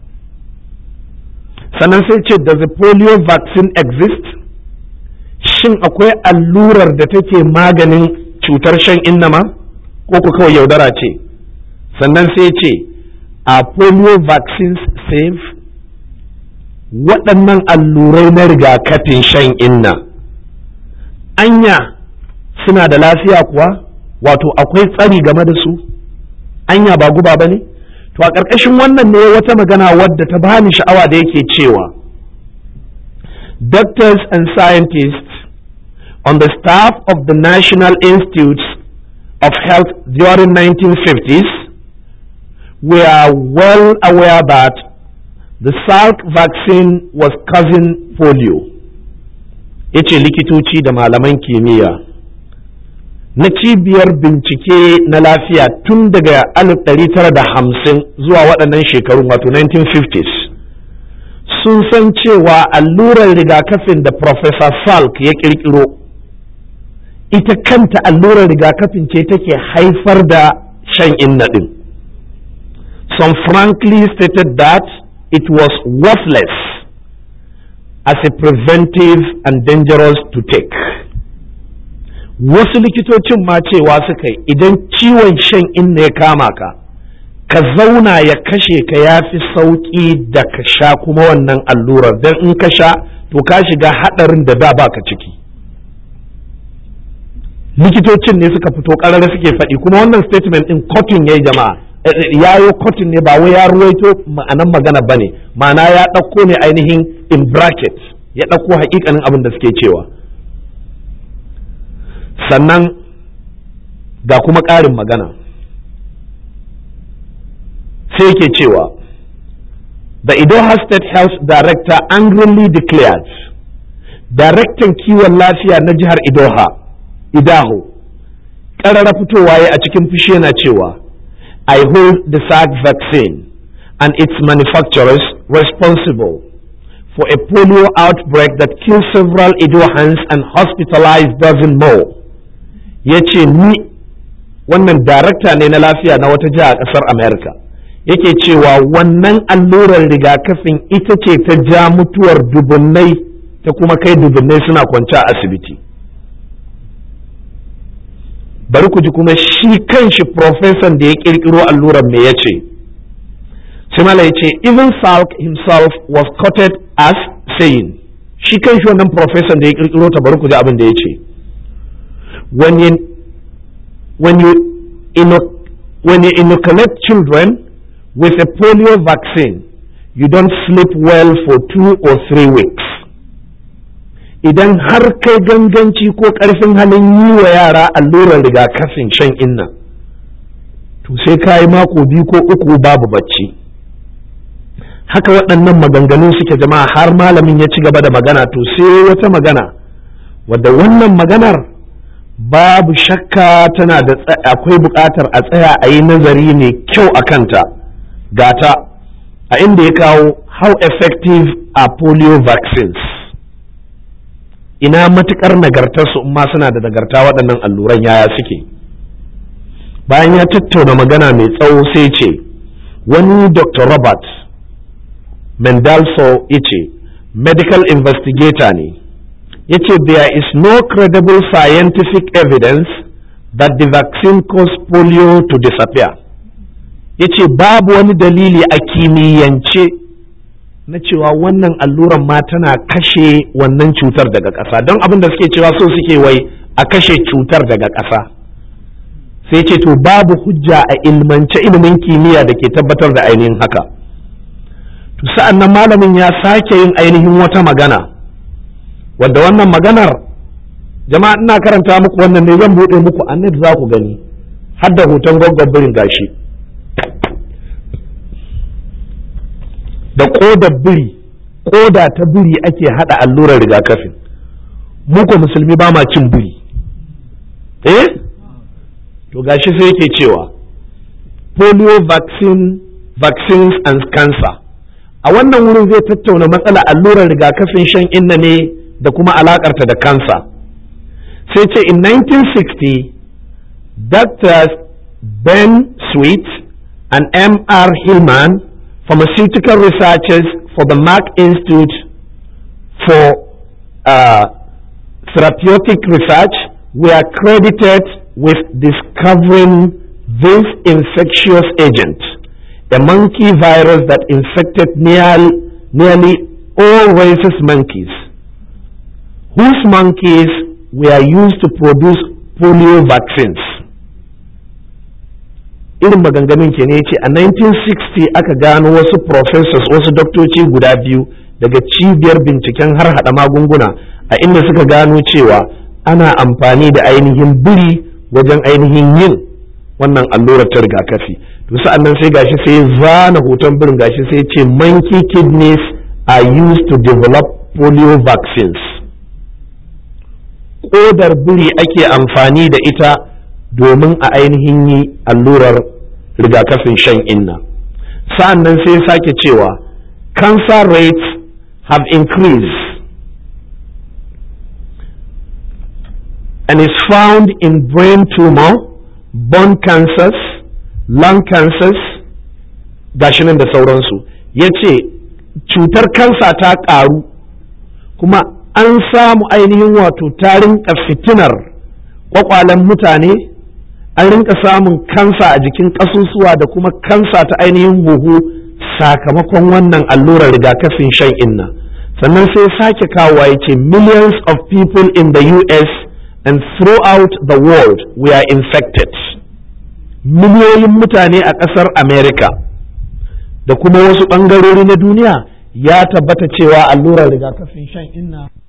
A: Sannan sai ce does the polio vaccine exist, shin akwai allurar da take maganin cutar shan inna ma ko ku kawai yaudara ce. Sannan sai ce are polio vaccines safe, waɗannan allurai na rigakafin shan inna anya suna da lafiya kuwa, wato akwai tsari game da su, anya ba guba ba ne. To a ƙarƙashin wannan ne wata magana wadda ta bani sha'awa da yake cewa doctors and scientists on the staff of the National Institutes of Health during 1950s were well aware that the Salk vaccine was causing polio. Yace likitoci da malaman kimiyya na cibiyar bincike na lafiya tun daga 1950 zuwa waɗannan shekarun, wato 1950s, sun san cewa allurar rigakafin da Professor Salk ya ƙirƙiro, ita kanta allurar rigakafin ce take haifar da shan inna ɗin. Some frankly stated that it was worthless as a preventive and dangerous to take. Wasu likitocin ma cewa suka yi idan ciwon shan inna ya kama ka, ka zauna ya kashe ka ya fi sauƙi da ka sha kuma wannan allurar, don in ka sha to ka shiga haɗarin da da baka ciki. Likitocin ne suka fito ƙarara suke faɗi, kuma wannan statement ɗin cotton ya yi jama'a, yayo cotton ne ba wai ya ruwaito ma'anan magana ba ne, ma'ana ya ɗauko ne ainihin in bracket, ya ɗauko haƙiƙanin abin da suke cewa. Sannan ga kuma ƙarin magana sai yake cewa the Idaho State Health Director angrily declared, daraktan kiwon lafiya na jihar Idaho ƙarara fitowa ya a cikin fushi yana cewa I hold the Salk vaccine and its manufacturers responsible for a polio outbreak that killed several Idahoans and hospitalized dozens more. Ya ce ni wannan darakta ne na lafiya na wata jiha a ƙasar Amerika, yake cewa wannan allurar rigakafin ita ce ta ja mutuwar dubunnai ta kuma kai dubunnai suna kwance a asibiti. Bari ku ji kuma shi kanshi profesan da ya kirkiro allurar me ya ce. Simala ya ce even Salk himself was quoted as saying, shi kanshi wannan profesan da ya kirkiro ta, bari ku ji abin da ya ce. When you inoculate children with a polio vaccine, you don't sleep well for 2 or 3 weeks. Idan har kai ganganci ko ƙarfin halin yi wa yara allurar rigakafin shan inna, to sai ka yi mako 2 ko 3 babu bacci. Haka waɗannan maganganun suke jama'a, har malamin ya ci gaba da magana, to sai wata magana wadda wannan maganar babu shakka tana da akwai buƙatar a tsaya a yi nazari mai kyau a kanta. Gata a inda ya kawo how effective are polio vaccines, ina matukar nagartarsu in ma suna da nagarta waɗannan alluran yaya suke. Bayan ya tattauna magana mai tsawo sai ce wani Dr. Robert Mendalso yace medical investigator ne, yace there is no credible scientific evidence that the vaccine caused polio to disappear. Yace babu wani dalili a kimiyyance na cewa wannan alluran ma tana kashe wannan cutar daga ƙasa, don abin da suke cewa so suke wai a kashe cutar daga ƙasa. sai ce to babu hujja a ilmance ilimin kimiyya da ke tabbatar da ainihin haka. To sa'an nan malamin ya sake yin ainihin wata magana wadda wannan maganar jama'a ina karanta muku wannan ne zan buɗe muku annabi za ku gani har da hoton gwaggwabirin gashi da ƙodar biri, ƙoda ta biri ake haɗa allurar rigakafin. Mu ko musulmi ba ma cin biri. To gashi sai yake cewa polio vaccines and cancer. A wannan wurin zai tattauna matsala allurar rigakafin shan inna ne da kuma alakarta da cancer. Sai ce in 1960 Drs. Ben Sweet and M.R. Hillman, pharmaceutical researchers for the Merck Institute for Therapeutic Research, were credited with discovering this infectious agent, a monkey virus that infected nearly all rhesus monkeys, whose monkeys were used to produce polio vaccines. Irin maganganun ke ne ce a 1960 aka gano wasu professors wasu doktoci guda biyu daga cibiyar binciken har hada magunguna a inda suka gano cewa ana amfani da ainihin biri wajen ainihin yin wannan allurar ta rigakafi. To sa'an nan sai gashi sai zana hoton birin gashi sai ce monkey kidneys are used to develop polio vaccines. Ƙodar biri ake amfani da ita domin a ainihin yi allurar rigakafin shan inna. Sa'an nan sai sake cewa cancer rates have increased and is found in brain tumor, bone cancers, lung cancers, gashi nan da sauransu. Ya ce cutar kansa ta ƙaru kuma an samu ainihin wato ta rinka fitinar ƙwaƙwalen mutane, an rinka samun kansa a jikin ƙasusuwa da kuma kansa ta ainihin huhu sakamakon wannan allurar rigakafin shan inna. Sannan sai sake kawowa ya ce millions of people in the US and throughout the world were infected. Miliyoyin mutane a ƙasar America da kuma wasu ɓangarori na duniya ya tabbata cewa allurar rigakafin shan inna